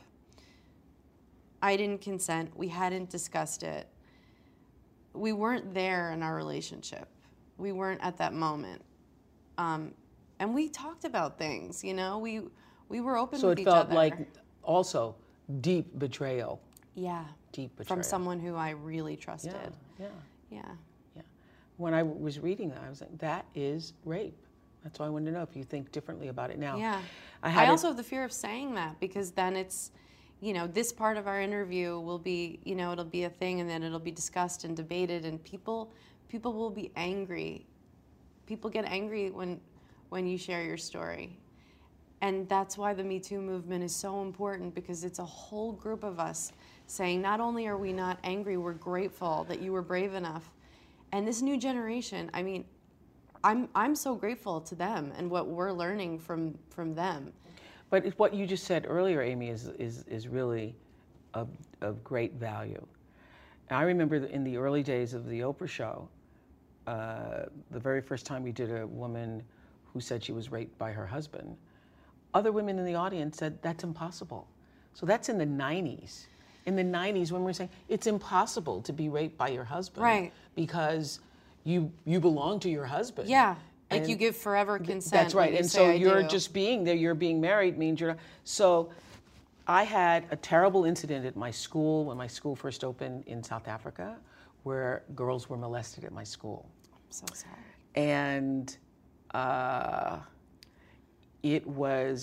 I didn't consent. We hadn't discussed it. We weren't there in our relationship. We weren't at that moment. Um, and we talked about things, you know, we we were open So with it each felt other. like also deep betrayal. yeah, Deep betrayal. from someone who I really trusted. Yeah. Yeah. Yeah. Yeah. When I was reading that, I was like, that is rape. That's why I wanted to know if you think differently about it now. Yeah. I I, had also it- have the fear of saying that because then it's, you know, this part of our interview will be, you know, it'll be a thing and then it'll be discussed and debated and people people will be angry. People get angry when when you share your story. And that's why the Me Too movement is so important because it's a whole group of us saying not only are we not angry, we're grateful that you were brave enough. And this new generation, I mean, I'm I'm so grateful to them and what we're learning from from them. But it- what you just said earlier, Amy, is is is really of of great value. And I remember that in the early days of the Oprah show, uh, the very first time we did a woman who said she was raped by her husband, other women in the audience said that's impossible. So that's in the nineties. In the nineties, when we were saying it's impossible to be raped by your husband, Right. Because you you belong to your husband. Yeah, like And you give forever consent. That's right. when you And say, so "I you're do." just being there, you're being married means you're not. So I had a terrible incident at my school when my school first opened in South Africa where girls were molested at my school. I'm so sorry. And uh, it was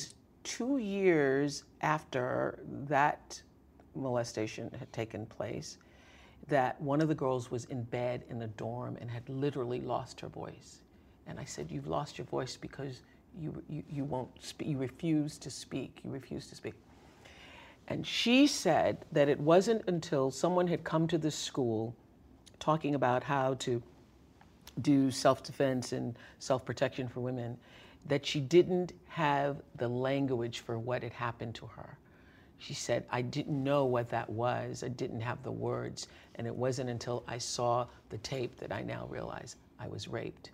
two years after that molestation had taken place, that one of the girls was in bed in a dorm and had literally lost her voice. And I said, you've lost your voice because you, you, you won't speak, you refuse to speak, you refuse to speak. And she said that it wasn't until someone had come to the school talking about how to do self-defense and self-protection for women, that she didn't have the language for what had happened to her. She said, I didn't know what that was. I didn't have the words. And it wasn't until I saw the tape that I now realized I was raped.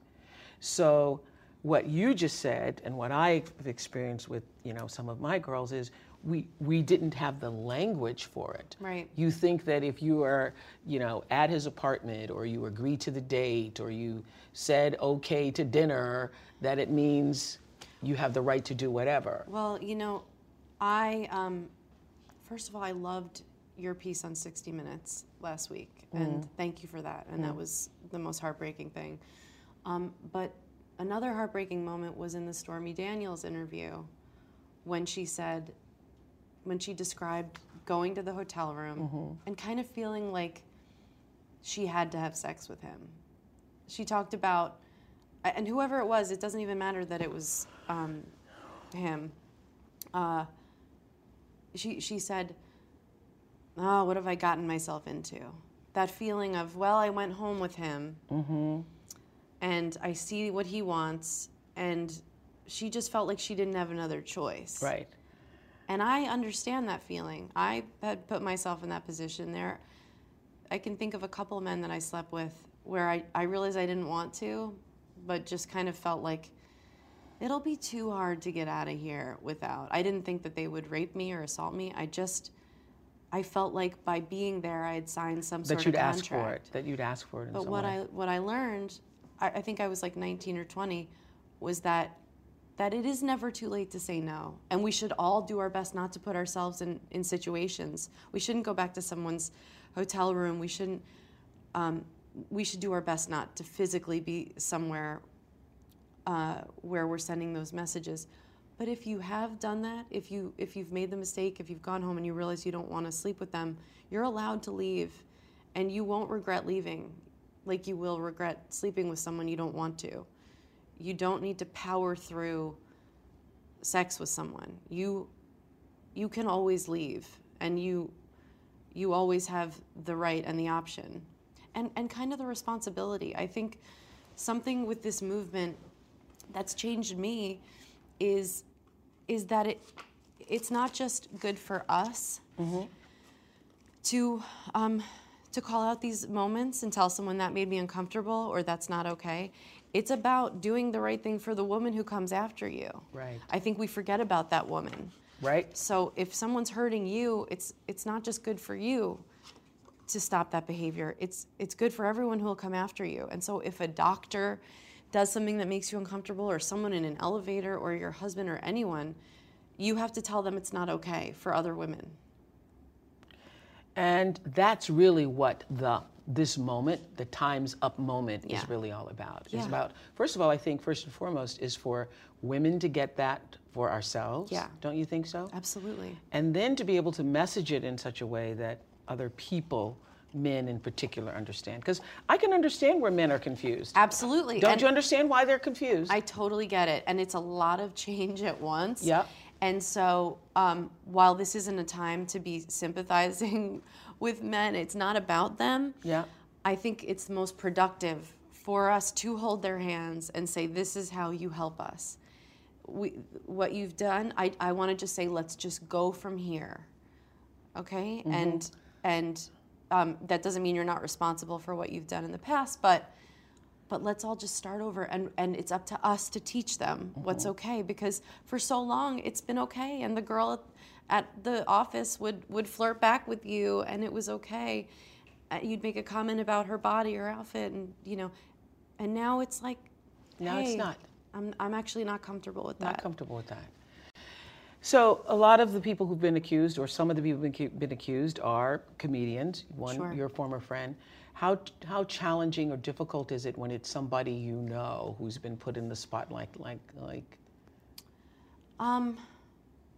So what you just said, and what I've experienced with, you know, some of my girls, is we we didn't have the language for it. Right. You think that if you are, you know, at his apartment, or you agreed to the date, or you said okay to dinner, that it means you have the right to do whatever. Well, you know, I, um, first of all, I loved your piece on sixty minutes last week, mm. and thank you for that. And mm. that was the most heartbreaking thing. Um, but another heartbreaking moment was in the Stormy Daniels interview, when she said, when she described going to the hotel room mm-hmm. and kind of feeling like she had to have sex with him. She talked about, and whoever it was, it doesn't even matter that it was um, him. Uh, she she said, oh, what have I gotten myself into? That feeling of, well, I went home with him, mm-hmm. and I see what he wants, and she just felt like she didn't have another choice. Right. And I understand that feeling. I had put myself in that position there. I can think of a couple of men that I slept with where I, I realized I didn't want to, but just kind of felt like it'll be too hard to get out of here without. I didn't think that they would rape me or assault me. I just, I felt like by being there, I had signed some that sort you'd of ask contract. for it, that you'd ask for it in But some what way. I what I learned, I, I think I was like nineteen or twenty, was that that it is never too late to say no. And we should all do our best not to put ourselves in, in situations. We shouldn't go back to someone's hotel room. We shouldn't, um, we should do our best not to physically be somewhere uh, where we're sending those messages. But if you have done that, if, you, if you've made the mistake, if you've gone home and you realize you don't want to sleep with them, you're allowed to leave. And you won't regret leaving like you will regret sleeping with someone you don't want to. You don't need to power through sex with someone. You you can always leave, and you you always have the right and the option. And and kind of the responsibility. I think something with this movement that's changed me is is that it it's not just good for us mm-hmm. to um, to call out these moments and tell someone that made me uncomfortable or that's not okay. It's about doing the right thing for the woman who comes after you. Right. I think we forget about that woman. Right. So if someone's hurting you, it's it's not just good for you to stop that behavior. It's it's good for everyone who will come after you. And so if a doctor does something that makes you uncomfortable, or someone in an elevator, or your husband or anyone, you have to tell them it's not okay for other women. And that's really what the this moment, the Time's Up moment, Yeah. is really all about. It's Yeah. about, first of all, I think first and foremost is for women to get that for ourselves. Yeah. Don't you think so? Absolutely. And then to be able to message it in such a way that other people, men in particular, understand. Because I can understand where men are confused. Absolutely. Don't And you understand why they're confused? I totally get it. And it's a lot of change at once. Yeah. And so um, while this isn't a time to be sympathizing with men, it's not about them. Yeah. I think it's the most productive for us to hold their hands and say, this is how you help us. We, what you've done, I, I want to just say, let's just go from here. Okay? Mm-hmm. And and um, that doesn't mean you're not responsible for what you've done in the past, but but let's all just start over, and, and it's up to us to teach them mm-hmm. what's okay, because for so long it's been okay, and the girl at the office would, would flirt back with you, and it was okay. Uh, you'd make a comment about her body or outfit, and you know, and now it's like, now hey, it's not. I'm I'm actually not comfortable with that. Not comfortable with that. So a lot of the people who've been accused, or some of the people who've been, been accused, are comedians. One, Sure. your former friend. How how challenging or difficult is it when it's somebody you know who's been put in the spotlight, like like? Um,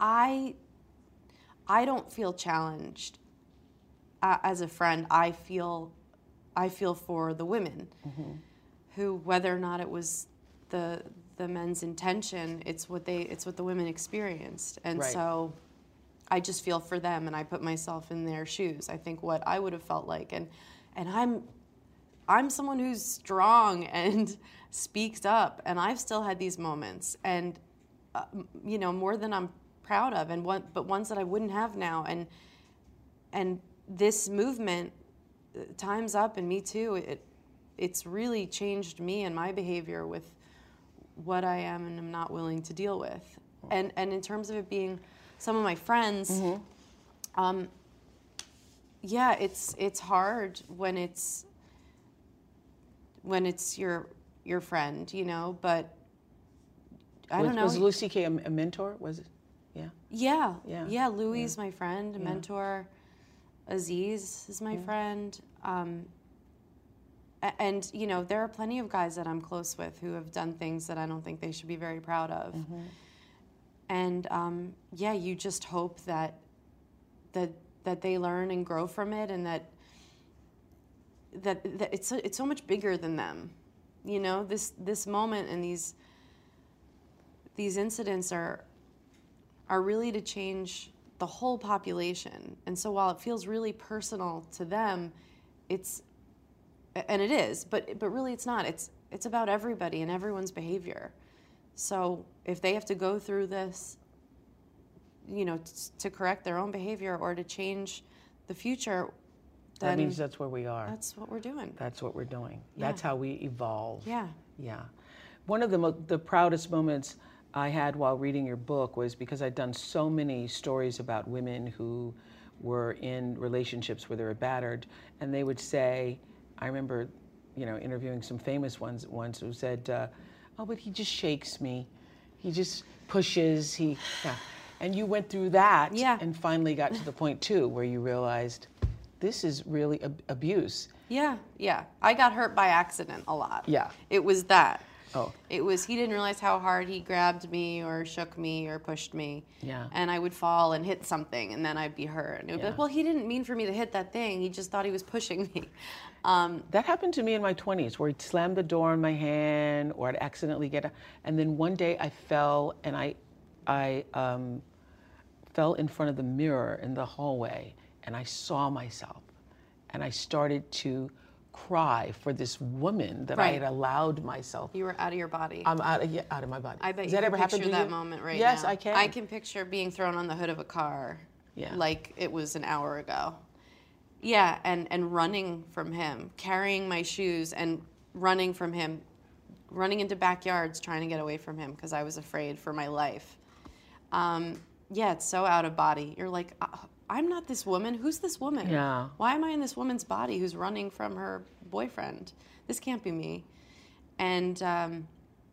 I I don't feel challenged uh, as a friend. I feel I feel for the women mm-hmm. who, whether or not it was the the men's intention, it's what they it's what the women experienced. And right. so I just feel for them, and I put myself in their shoes. I think what I would have felt like, and and I'm I'm someone who's strong and speaks up, and I've still had these moments, and uh, you know, more than I'm proud of, and one, but ones that I wouldn't have now. And and this movement, Time's Up and Me Too, it it's really changed me and my behavior with what I am and am not willing to deal with. And and in terms of it being some of my friends, mm-hmm. um, yeah, it's it's hard when it's when it's your your friend, you know. But I was, don't know. Was Louis C K a, a mentor? Was it? Yeah. Yeah. Yeah. Yeah. Louis is yeah. my friend, a yeah. mentor. Aziz is my yeah. friend. Um, and you know, there are plenty of guys that I'm close with who have done things that I don't think they should be very proud of. Mm-hmm. And um, yeah, you just hope that that that they learn and grow from it, and that that, that it's so, it's so much bigger than them. You know, this this moment and these these incidents are are really to change the whole population. And so while it feels really personal to them, it's and it is, but but really it's not. It's it's about everybody and everyone's behavior. So if they have to go through this, you know, t- to correct their own behavior or to change the future, then that means that's where we are. That's what we're doing. That's what we're doing. Yeah. That's how we evolve. Yeah. Yeah. One of the mo- the proudest moments I had while reading your book was because I'd done so many stories about women who were in relationships where they were battered, and they would say, I remember, you know, interviewing some famous ones once who said, uh, oh, but he just shakes me. He just pushes, he, yeah. And you went through that yeah. and finally got to the point too where you realized this is really ab- abuse. Yeah, yeah. I got hurt by accident a lot. Yeah. It was that. Oh. It was, he didn't realize how hard he grabbed me or shook me or pushed me. Yeah. And I would fall and hit something, and then I'd be hurt. And it would yeah. be like, well, he didn't mean for me to hit that thing. He just thought he was pushing me. Um, that happened to me in my twenties, where he'd slam the door on my hand, or I'd accidentally get a, and then one day I fell, and I, I um, fell in front of the mirror in the hallway, and I saw myself, and I started to cry for this woman that right. I had allowed myself. You were out of your body. I'm out of, yeah, out of my body. I bet Does you that can ever happen picture to that you? moment right yes, now. I can. I can picture being thrown on the hood of a car yeah. like it was an hour ago. Yeah, and, and running from him, carrying my shoes and running from him, running into backyards trying to get away from him because I was afraid for my life. Um, yeah, it's so out of body. You're like, I'm not this woman. Who's this woman? Yeah. Why am I in this woman's body who's running from her boyfriend? This can't be me. And um,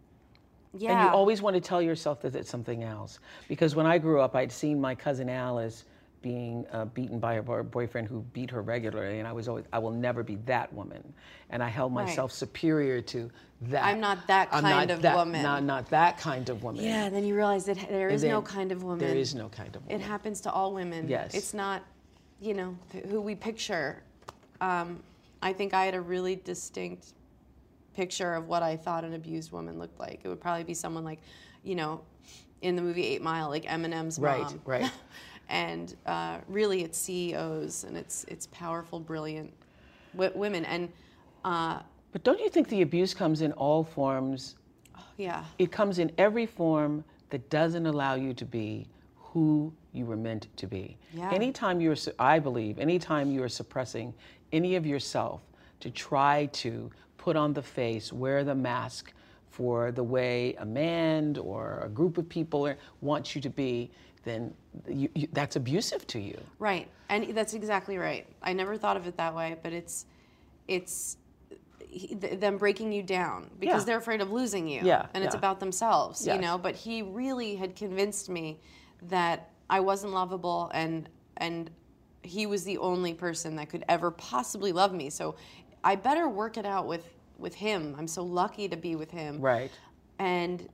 yeah. And you always want to tell yourself that it's something else. Because when I grew up, I'd seen my cousin Alice being uh, beaten by her boyfriend who beat her regularly, and I was always, I will never be that woman. And I held myself right. superior to that. I'm not that kind I'm not of that, woman. Not, not that kind of woman. Yeah, and then you realize that there and is then, no kind of woman. There is no kind of woman. It happens to all women. Yes. It's not, you know, who we picture. Um, I think I had a really distinct picture of what I thought an abused woman looked like. It would probably be someone like, you know, in the movie Eight Mile, like Eminem's mom. Right, right. And uh, really, it's C E Os and it's it's powerful, brilliant w- women. And uh, but don't you think the abuse comes in all forms? Oh, yeah. It comes in every form that doesn't allow you to be who you were meant to be. Yeah. Anytime you're, I believe, anytime you are suppressing any of yourself to try to put on the face, wear the mask for the way a man or a group of people wants you to be, then you, you, that's abusive to you. Right, and that's exactly right. I never thought of it that way, but it's it's he, th- them breaking you down because yeah. they're afraid of losing you, yeah, and it's yeah. about themselves, yes. you know. But he really had convinced me that I wasn't lovable, and and he was the only person that could ever possibly love me. So I better work it out with with him. I'm so lucky to be with him. Right. And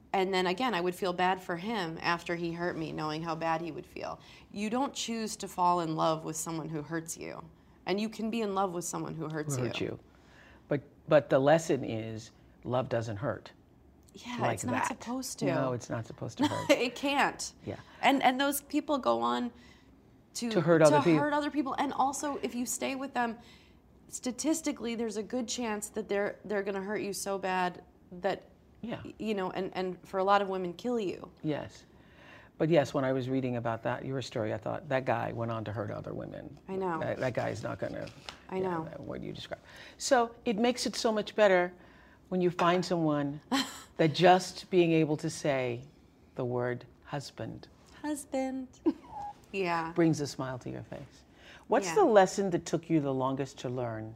and then again, I would feel bad for him after he hurt me, knowing how bad he would feel. You don't choose to fall in love with someone who hurts you. And you can be in love with someone who hurts Who you. hurt you. But, but the lesson is love doesn't hurt. Yeah, like it's not that. supposed to. No, it's not supposed to hurt. It can't. Yeah. And and those people go on to To hurt other to people. hurt other people. And also, if you stay with them, statistically, there's a good chance that they're they're going to hurt you so bad that, Yeah. you know, and, and for a lot of women, kill you. Yes. But yes, when I was reading about that, your story, I thought that guy went on to hurt other women. I know. That, that guy is not going to. I know. What you described. So it makes it so much better when you find someone that just being able to say the word husband Husband. Yeah. brings a smile to your face. What's Yeah. the lesson that took you the longest to learn?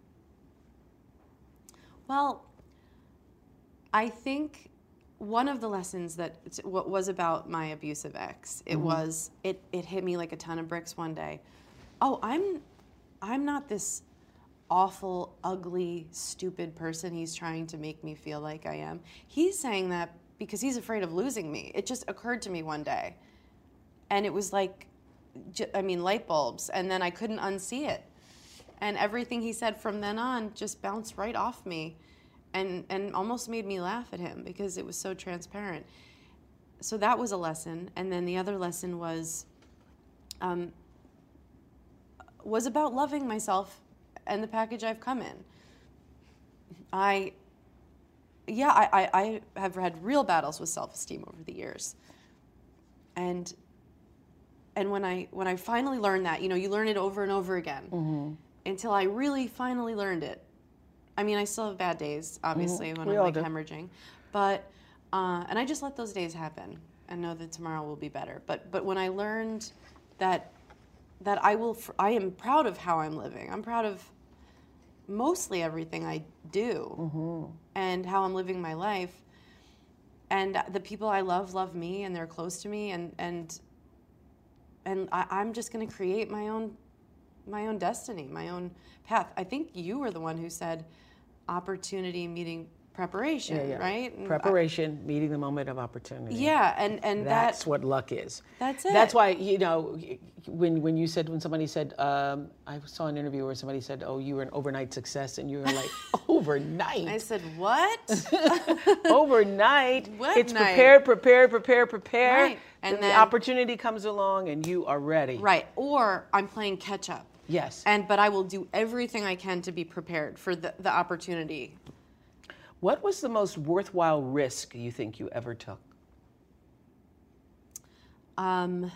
Well, I think one of the lessons that what was about my abusive ex, it was it it hit me like a ton of bricks one day. Oh, I'm I'm not this awful, ugly, stupid person he's trying to make me feel like I am. He's saying that because he's afraid of losing me. It just occurred to me one day. And it was like, j- I mean, light bulbs. And then I couldn't unsee it. And everything he said from then on just bounced right off me and, and almost made me laugh at him because it was so transparent. So that was a lesson. And then the other lesson was, um, was about loving myself and the package I've come in. I, yeah, I, I, I have had real battles with self-esteem over the years. And and when I when I finally learned that, you know, you learn it over and over again mm-hmm. until I really finally learned it. I mean, I still have bad days, obviously, mm-hmm. when we I'm all like do. hemorrhaging. But, uh, and I just let those days happen and know that tomorrow will be better. But but when I learned that that I will, I am proud of how I'm living. I'm proud of mostly everything I do mm-hmm. and how I'm living my life. And the people I love love me and they're close to me and and and I, I'm just going to create my own my own destiny, my own path. I think you were the one who said opportunity meeting preparation, Yeah, yeah. right? And Preparation, meeting the moment of opportunity. Yeah, and and That's that, what luck is. That's it. That's why, you know, when when you said, when somebody said, um, I saw an interview where somebody said, oh, you were an overnight success, and you were like, overnight? I said, what? Overnight. What It's night? prepare, prepare, prepare, prepare. Right. And then then- the opportunity comes along and you are ready. Right, or I'm playing catch up. Yes. And but I will do everything I can to be prepared for the, the opportunity. What was the most worthwhile risk you think you ever took? Um,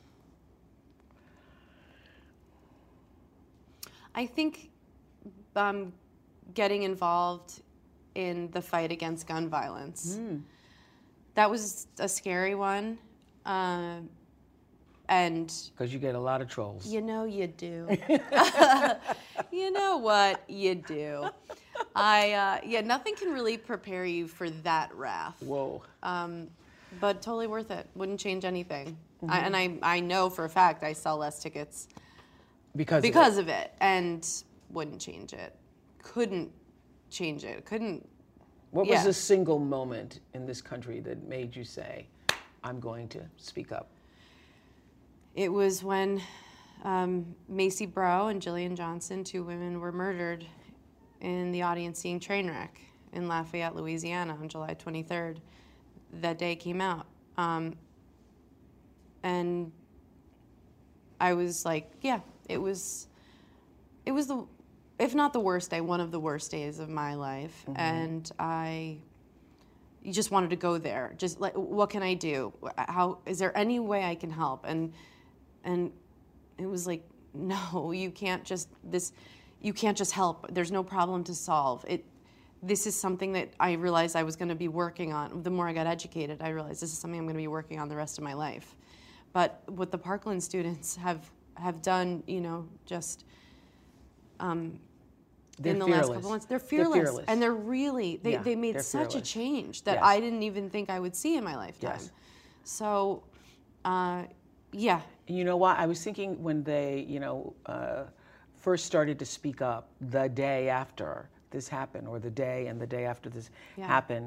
I think um, getting involved in the fight against gun violence. Mm. That was a scary one. Uh, and Because you get a lot of trolls. you know you do. You know what you do. I uh, yeah, nothing can really prepare you for that wrath. Whoa. Um, but totally worth it. Wouldn't change anything. I, and I I know for a fact I sell less tickets Because because of it. of it, and wouldn't change it. Couldn't change it. Couldn't. What yeah. was a single moment in this country that made you say, I'm going to speak up? It was when um, Macy Brough and Jillian Johnson, two women, were murdered in the audience seeing Trainwreck in Lafayette, Louisiana on July twenty-third. That day came out. Um, and I was like, yeah, it was, it was the, if not the worst day, one of the worst days of my life. Mm-hmm. And I you just wanted to go there. Just like, what can I do? How, is there any way I can help? And, and it was like, no, you can't just, this, you can't just help. There's no problem to solve. It, this is something that I realized I was going to be working on. The more I got educated, I realized this is something I'm going to be working on the rest of my life. But what the Parkland students have, have done, you know, just um, in the fearless. last couple months, they're They're fearless. fearless. And they're really, they, Yeah, they made they're such fearless. a change that Yes. I didn't even think I would see in my lifetime. Yes. So, uh, yeah. You know what? I was thinking when they, you know, uh, first started to speak up the day after this happened, or the day and the day after this Yeah. happened,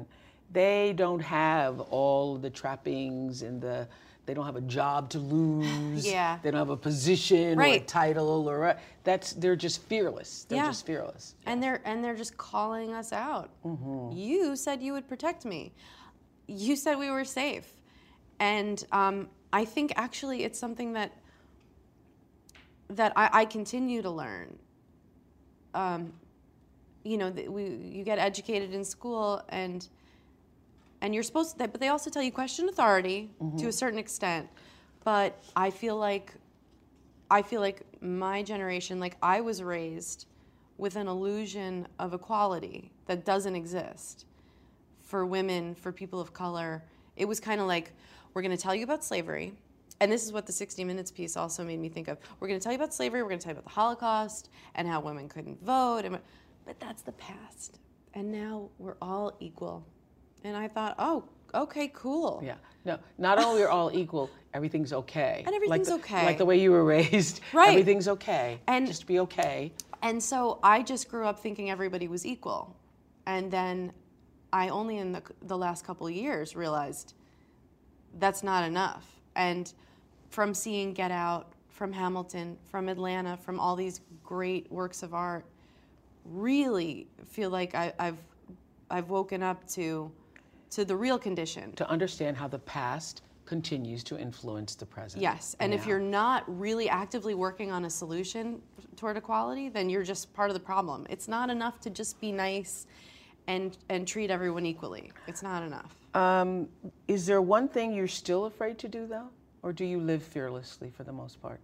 they don't have all the trappings and the, they don't have a job to lose. Yeah. They don't have a position or a Right. title or a, that's, they're just fearless. They're Yeah. just fearless. And they're and they're just calling us out. Mm-hmm. You said you would protect me. You said we were safe. And um, I think actually it's something that that I, I continue to learn. Um, you know, that we you get educated in school and and you're supposed to, but they also tell you question authority Mm-hmm. to a certain extent. But I feel like I feel like my generation, like I was raised with an illusion of equality that doesn't exist for women, for people of color. It was kind of like, we're going to tell you about slavery. And this is what the sixty minutes piece also made me think of. We're going to tell you about slavery, we're going to tell you about the Holocaust and how women couldn't vote. And, but that's the past. And now we're all equal. And I thought, oh, okay, cool. Yeah. No, not only are all equal, everything's okay. And everything's like the, okay. Like the way you were raised. Right. Everything's okay. And- just be okay. And so I just grew up thinking everybody was equal. And then I only in the, the last couple of years realized that's not enough. And from seeing Get Out, from Hamilton, from Atlanta, from all these great works of art, really feel like I, I've I've woken up to to the real condition. To understand how the past continues to influence the present. Yes, and if now. you're not really actively working on a solution toward equality, then you're just part of the problem. It's not enough to just be nice and and treat everyone equally. It's not enough. Um, is there one thing you're still afraid to do, though? Or do you live fearlessly for the most part?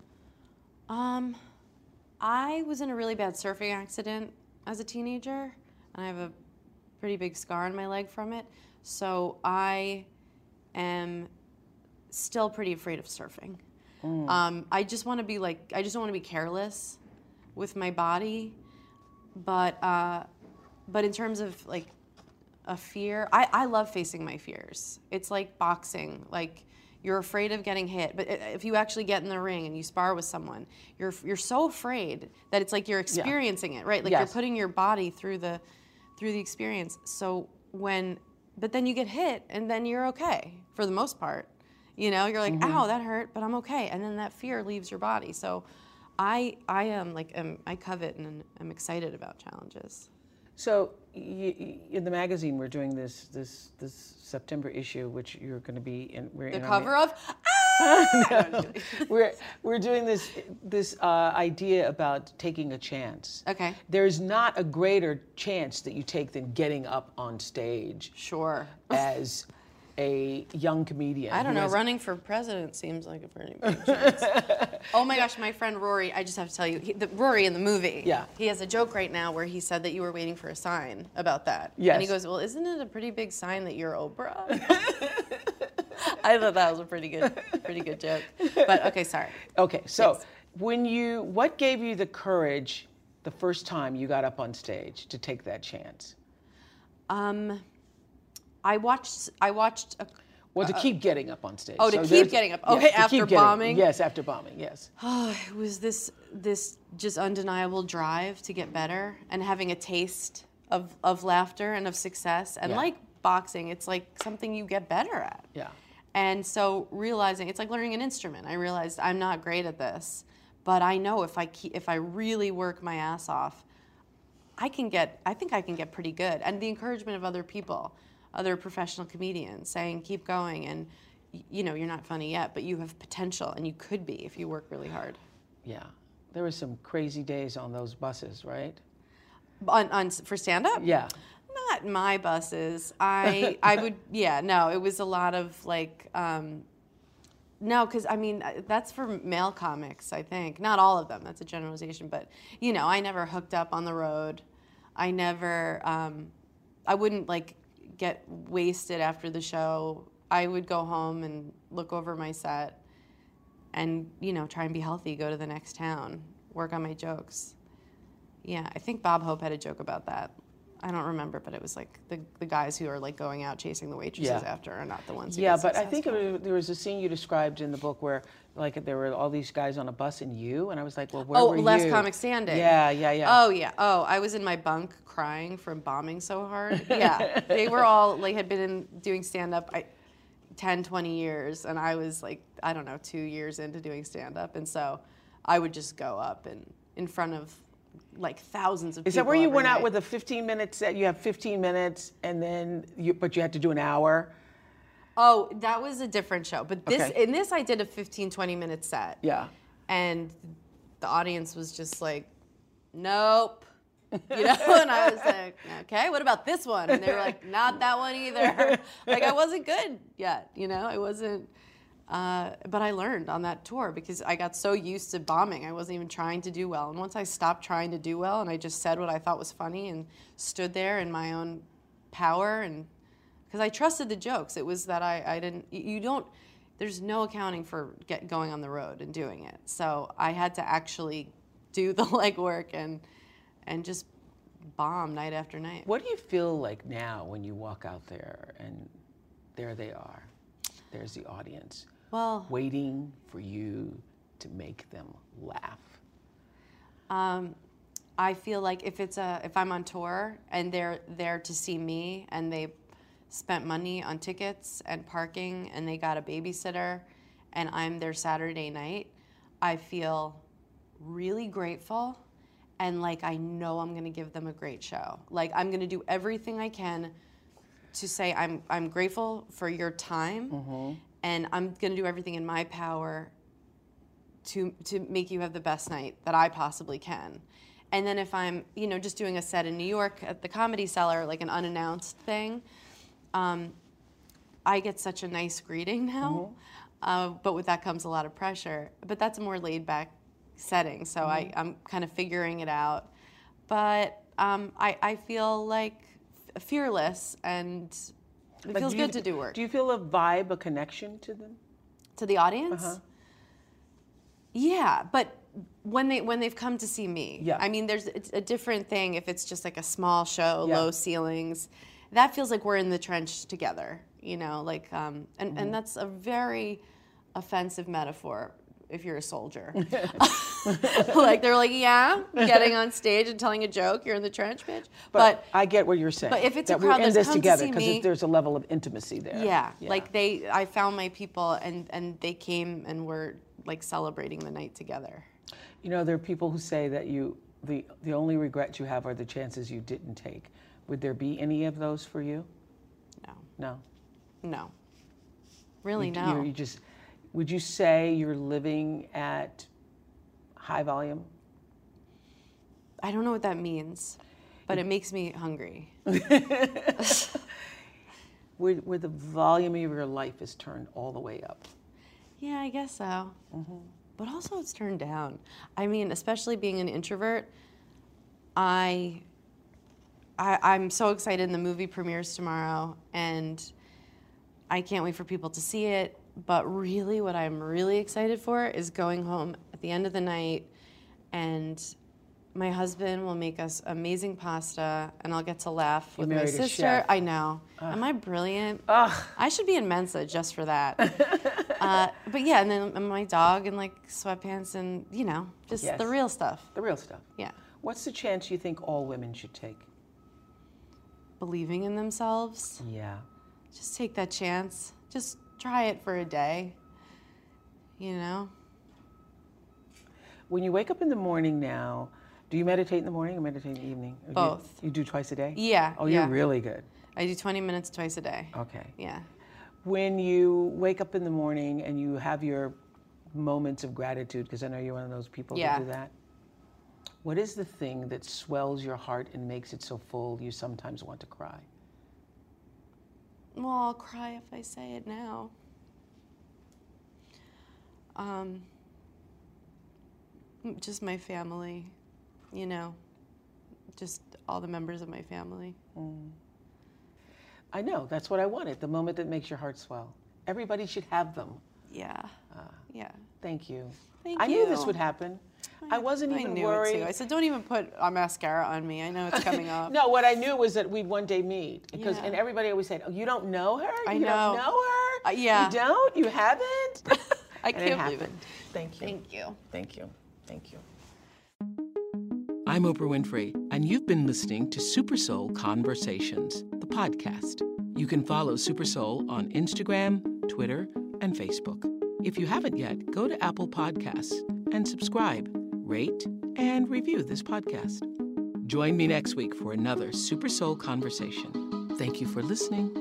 Um, I was in a really bad surfing accident as a teenager, and I have a pretty big scar on my leg from it. So I am still pretty afraid of surfing. Mm. Um, I just want to be like, I just don't want to be careless with my body. But uh, but in terms of like a fear, I, I love facing my fears. It's like boxing. Like you're afraid of getting hit, but if you actually get in the ring and you spar with someone, you're you're so afraid that it's like you're experiencing it, right? Like Yes. you're putting your body through the through the experience. So when, but then you get hit and then you're okay for the most part. You know, you're like, Mm-hmm. ow, that hurt, but I'm okay. And then that fear leaves your body. So I I am like, am, I covet and I'm excited about challenges. So y- y- in the magazine, we're doing this this this September issue, which you're going to be in. We're The in our cover ma- of, ah! we're we're doing this this uh, idea about taking a chance. Okay. There's not a greater chance that you take than getting up on stage Sure. as a young comedian. I don't who know, has- running for president seems like a pretty big chance. Oh my gosh, my friend Rory, I just have to tell you, he, the, Rory in the movie, Yeah. he has a joke right now where he said that you were waiting for a sign about that. Yes. And he goes, well, isn't it a pretty big sign that you're Oprah? I thought that was a pretty good, pretty good joke. But okay, sorry. Okay, so Yes. when you, what gave you the courage the first time you got up on stage to take that chance? Um, I watched, I watched a, Well, to keep getting up on stage. Oh, to So keep there's- getting up. yes, Okay, to after keep getting- bombing? Yes, after bombing, yes. oh, it was this, this just undeniable drive to get better and having a taste of, of laughter and of success. And Yeah. like boxing, it's like something you get better at. Yeah. And so realizing, it's like learning an instrument. I realized I'm not great at this, but I know if I keep, if I really work my ass off, I can get, I think I can get pretty good. And the encouragement of other people, other professional comedians saying, keep going. And y- you know, you're not funny yet, but you have potential and you could be if you work really hard. Yeah. There were some crazy days on those buses, right? On, on for stand-up? Yeah. Not my buses. I I would, yeah, no, it was a lot of like, um, no, because I mean, that's for male comics, I think. Not all of them, that's a generalization, but you know, I never hooked up on the road. I never, um, I wouldn't like get wasted after the show. I would go home and look over my set and, you know, try and be healthy, go to the next town, work on my jokes. Yeah, I think Bob Hope had a joke about that. I don't remember, but it was like the, the guys who are like going out chasing the waitresses Yeah. after are not the ones who Yeah, get but I think successful. it was, there was a scene you described in the book where, like, there were all these guys on a bus and you, and I was like, well, where Oh, were you? Last Comic Standing. Yeah, yeah, yeah. Oh, yeah. Oh, I was in my bunk crying from bombing so hard. Yeah. They were all, like, had been in, doing stand-up I, ten, twenty years, and I was, like, I don't know, two years into doing stand-up, and so I would just go up and in front of, like, thousands of people. Is that where you every went out night. with a fifteen minute set? You have fifteen minutes, and then you, but you had to do an hour. Oh, that was a different show. But this, Okay. in this, I did a fifteen, twenty minute set. Yeah. And the audience was just like, nope. You know, and I was like, okay, what about this one? And they were like, not that one either. Like, I wasn't good yet, you know, I wasn't, uh, but I learned on that tour because I got so used to bombing. I wasn't even trying to do well. And once I stopped trying to do well and I just said what I thought was funny and stood there in my own power, and because I trusted the jokes, it was that I, I didn't, you don't, there's no accounting for get going on the road and doing it. So I had to actually do the legwork and, and just bomb night after night. What do you feel like now when you walk out there and there they are? There's the audience Well, waiting for you to make them laugh. um, I feel like if it's a if I'm on tour and they're there to see me and they spent money on tickets and parking and they got a babysitter and I'm their Saturday night, I feel really grateful. And like, I know I'm gonna give them a great show. Like, I'm gonna do everything I can to say I'm I'm grateful for your time, Mm-hmm. and I'm gonna do everything in my power to to make you have the best night that I possibly can. And then if I'm, you know, just doing a set in New York at the Comedy Cellar, like an unannounced thing, um, I get such a nice greeting now. Uh, but with that comes a lot of pressure. But that's a more laid back setting, so I, I'm kind of figuring it out. But um, I, I feel like f- fearless, and it But feels do you- good to do work. Do you feel a vibe, a connection to them? To the audience? Uh-huh. Yeah, but when they when they've come to see me, Yeah. I mean, there's it's a different thing if it's just like a small show, Yeah. low ceilings. That feels like we're in the trench together, you know, like, um, and, Mm-hmm. and that's a very offensive metaphor if you're a soldier. Like, they're like, yeah, getting on stage and telling a joke, you're in the trench, bitch. But, But, I get what you're saying. but if it's a that crowd we're in that's this come to together see because me- there's a level of intimacy there. yeah, like they, I found my people and, and they came and were like celebrating the night together. You know, there are people who say that you the the only regrets you have are the chances you didn't take. Would there be any of those for you? No, No. no. Really, You, no. you you just would you say you're living at high volume? I don't know what that means, but it makes me hungry. Where, where the volume of your life is turned all the way up. Yeah, I guess so. But also it's turned down. I mean, especially being an introvert, I, I I'm so excited. The movie premieres tomorrow, and I can't wait for people to see it. But really, what I'm really excited for is going home at the end of the night, and my husband will make us amazing pasta, and I'll get to laugh with my married a sister. chef. I know. Am I brilliant? Ugh. I should be in Mensa just for that. uh, but yeah, and then my dog in like sweatpants and, you know, just Yes. the real stuff. The real stuff. Yeah. What's the chance you think all women should take? Believing in themselves. Yeah. Just take that chance. Just try it for a day. You know? When you wake up in the morning now, do you meditate in the morning or meditate in the evening? Or do you- Both. You, do twice a day? Yeah, Oh, yeah. you're really good. I do twenty minutes twice a day. Okay. Yeah. When you wake up in the morning and you have your moments of gratitude, because I know you're one of those people Yeah. that do that, what is the thing that swells your heart and makes it so full you sometimes want to cry? Well, I'll cry if I say it now. Um, just my family, you know, just all the members of my family. I know, that's what I wanted, the moment that makes your heart swell. Everybody should have them. Yeah. Yeah. Thank you. Thank I knew this you. would happen. I wasn't I even knew worried. It too. I said, don't even put a mascara on me. I know it's coming up. No, what I knew was that we'd one day meet. Because, Yeah. and everybody always said, oh, you don't know her? I you know. don't know her? Uh, yeah. You don't? You haven't? I And can't it believe it. happened. Thank you. Thank you. Thank you. Thank you. I'm Oprah Winfrey, and you've been listening to Super Soul Conversations, the podcast. You can follow Super Soul on Instagram, Twitter, and Facebook. If you haven't yet, go to Apple Podcasts and subscribe, rate, and review this podcast. Join me next week for another Super Soul Conversation. Thank you for listening.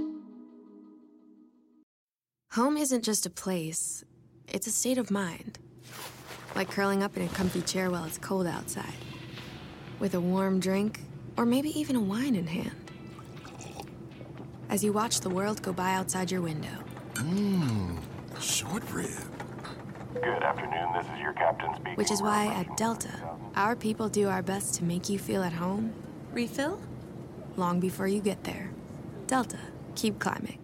Home isn't just a place, it's a state of mind. Like curling up in a comfy chair while it's cold outside, with a warm drink, or maybe even a wine in hand. As you watch the world go by outside your window. Mmm, short rib. Good afternoon, this is your captain speaking. Which is why at Delta, our people do our best to make you feel at home. Refill? Long before you get there. Delta, keep climbing.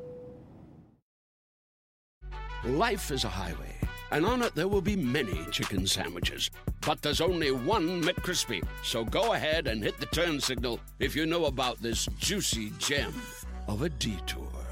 Life is a highway, and on it there will be many chicken sandwiches. But there's only one McCrispy. So go ahead and hit the turn signal if you know about this juicy gem of a detour.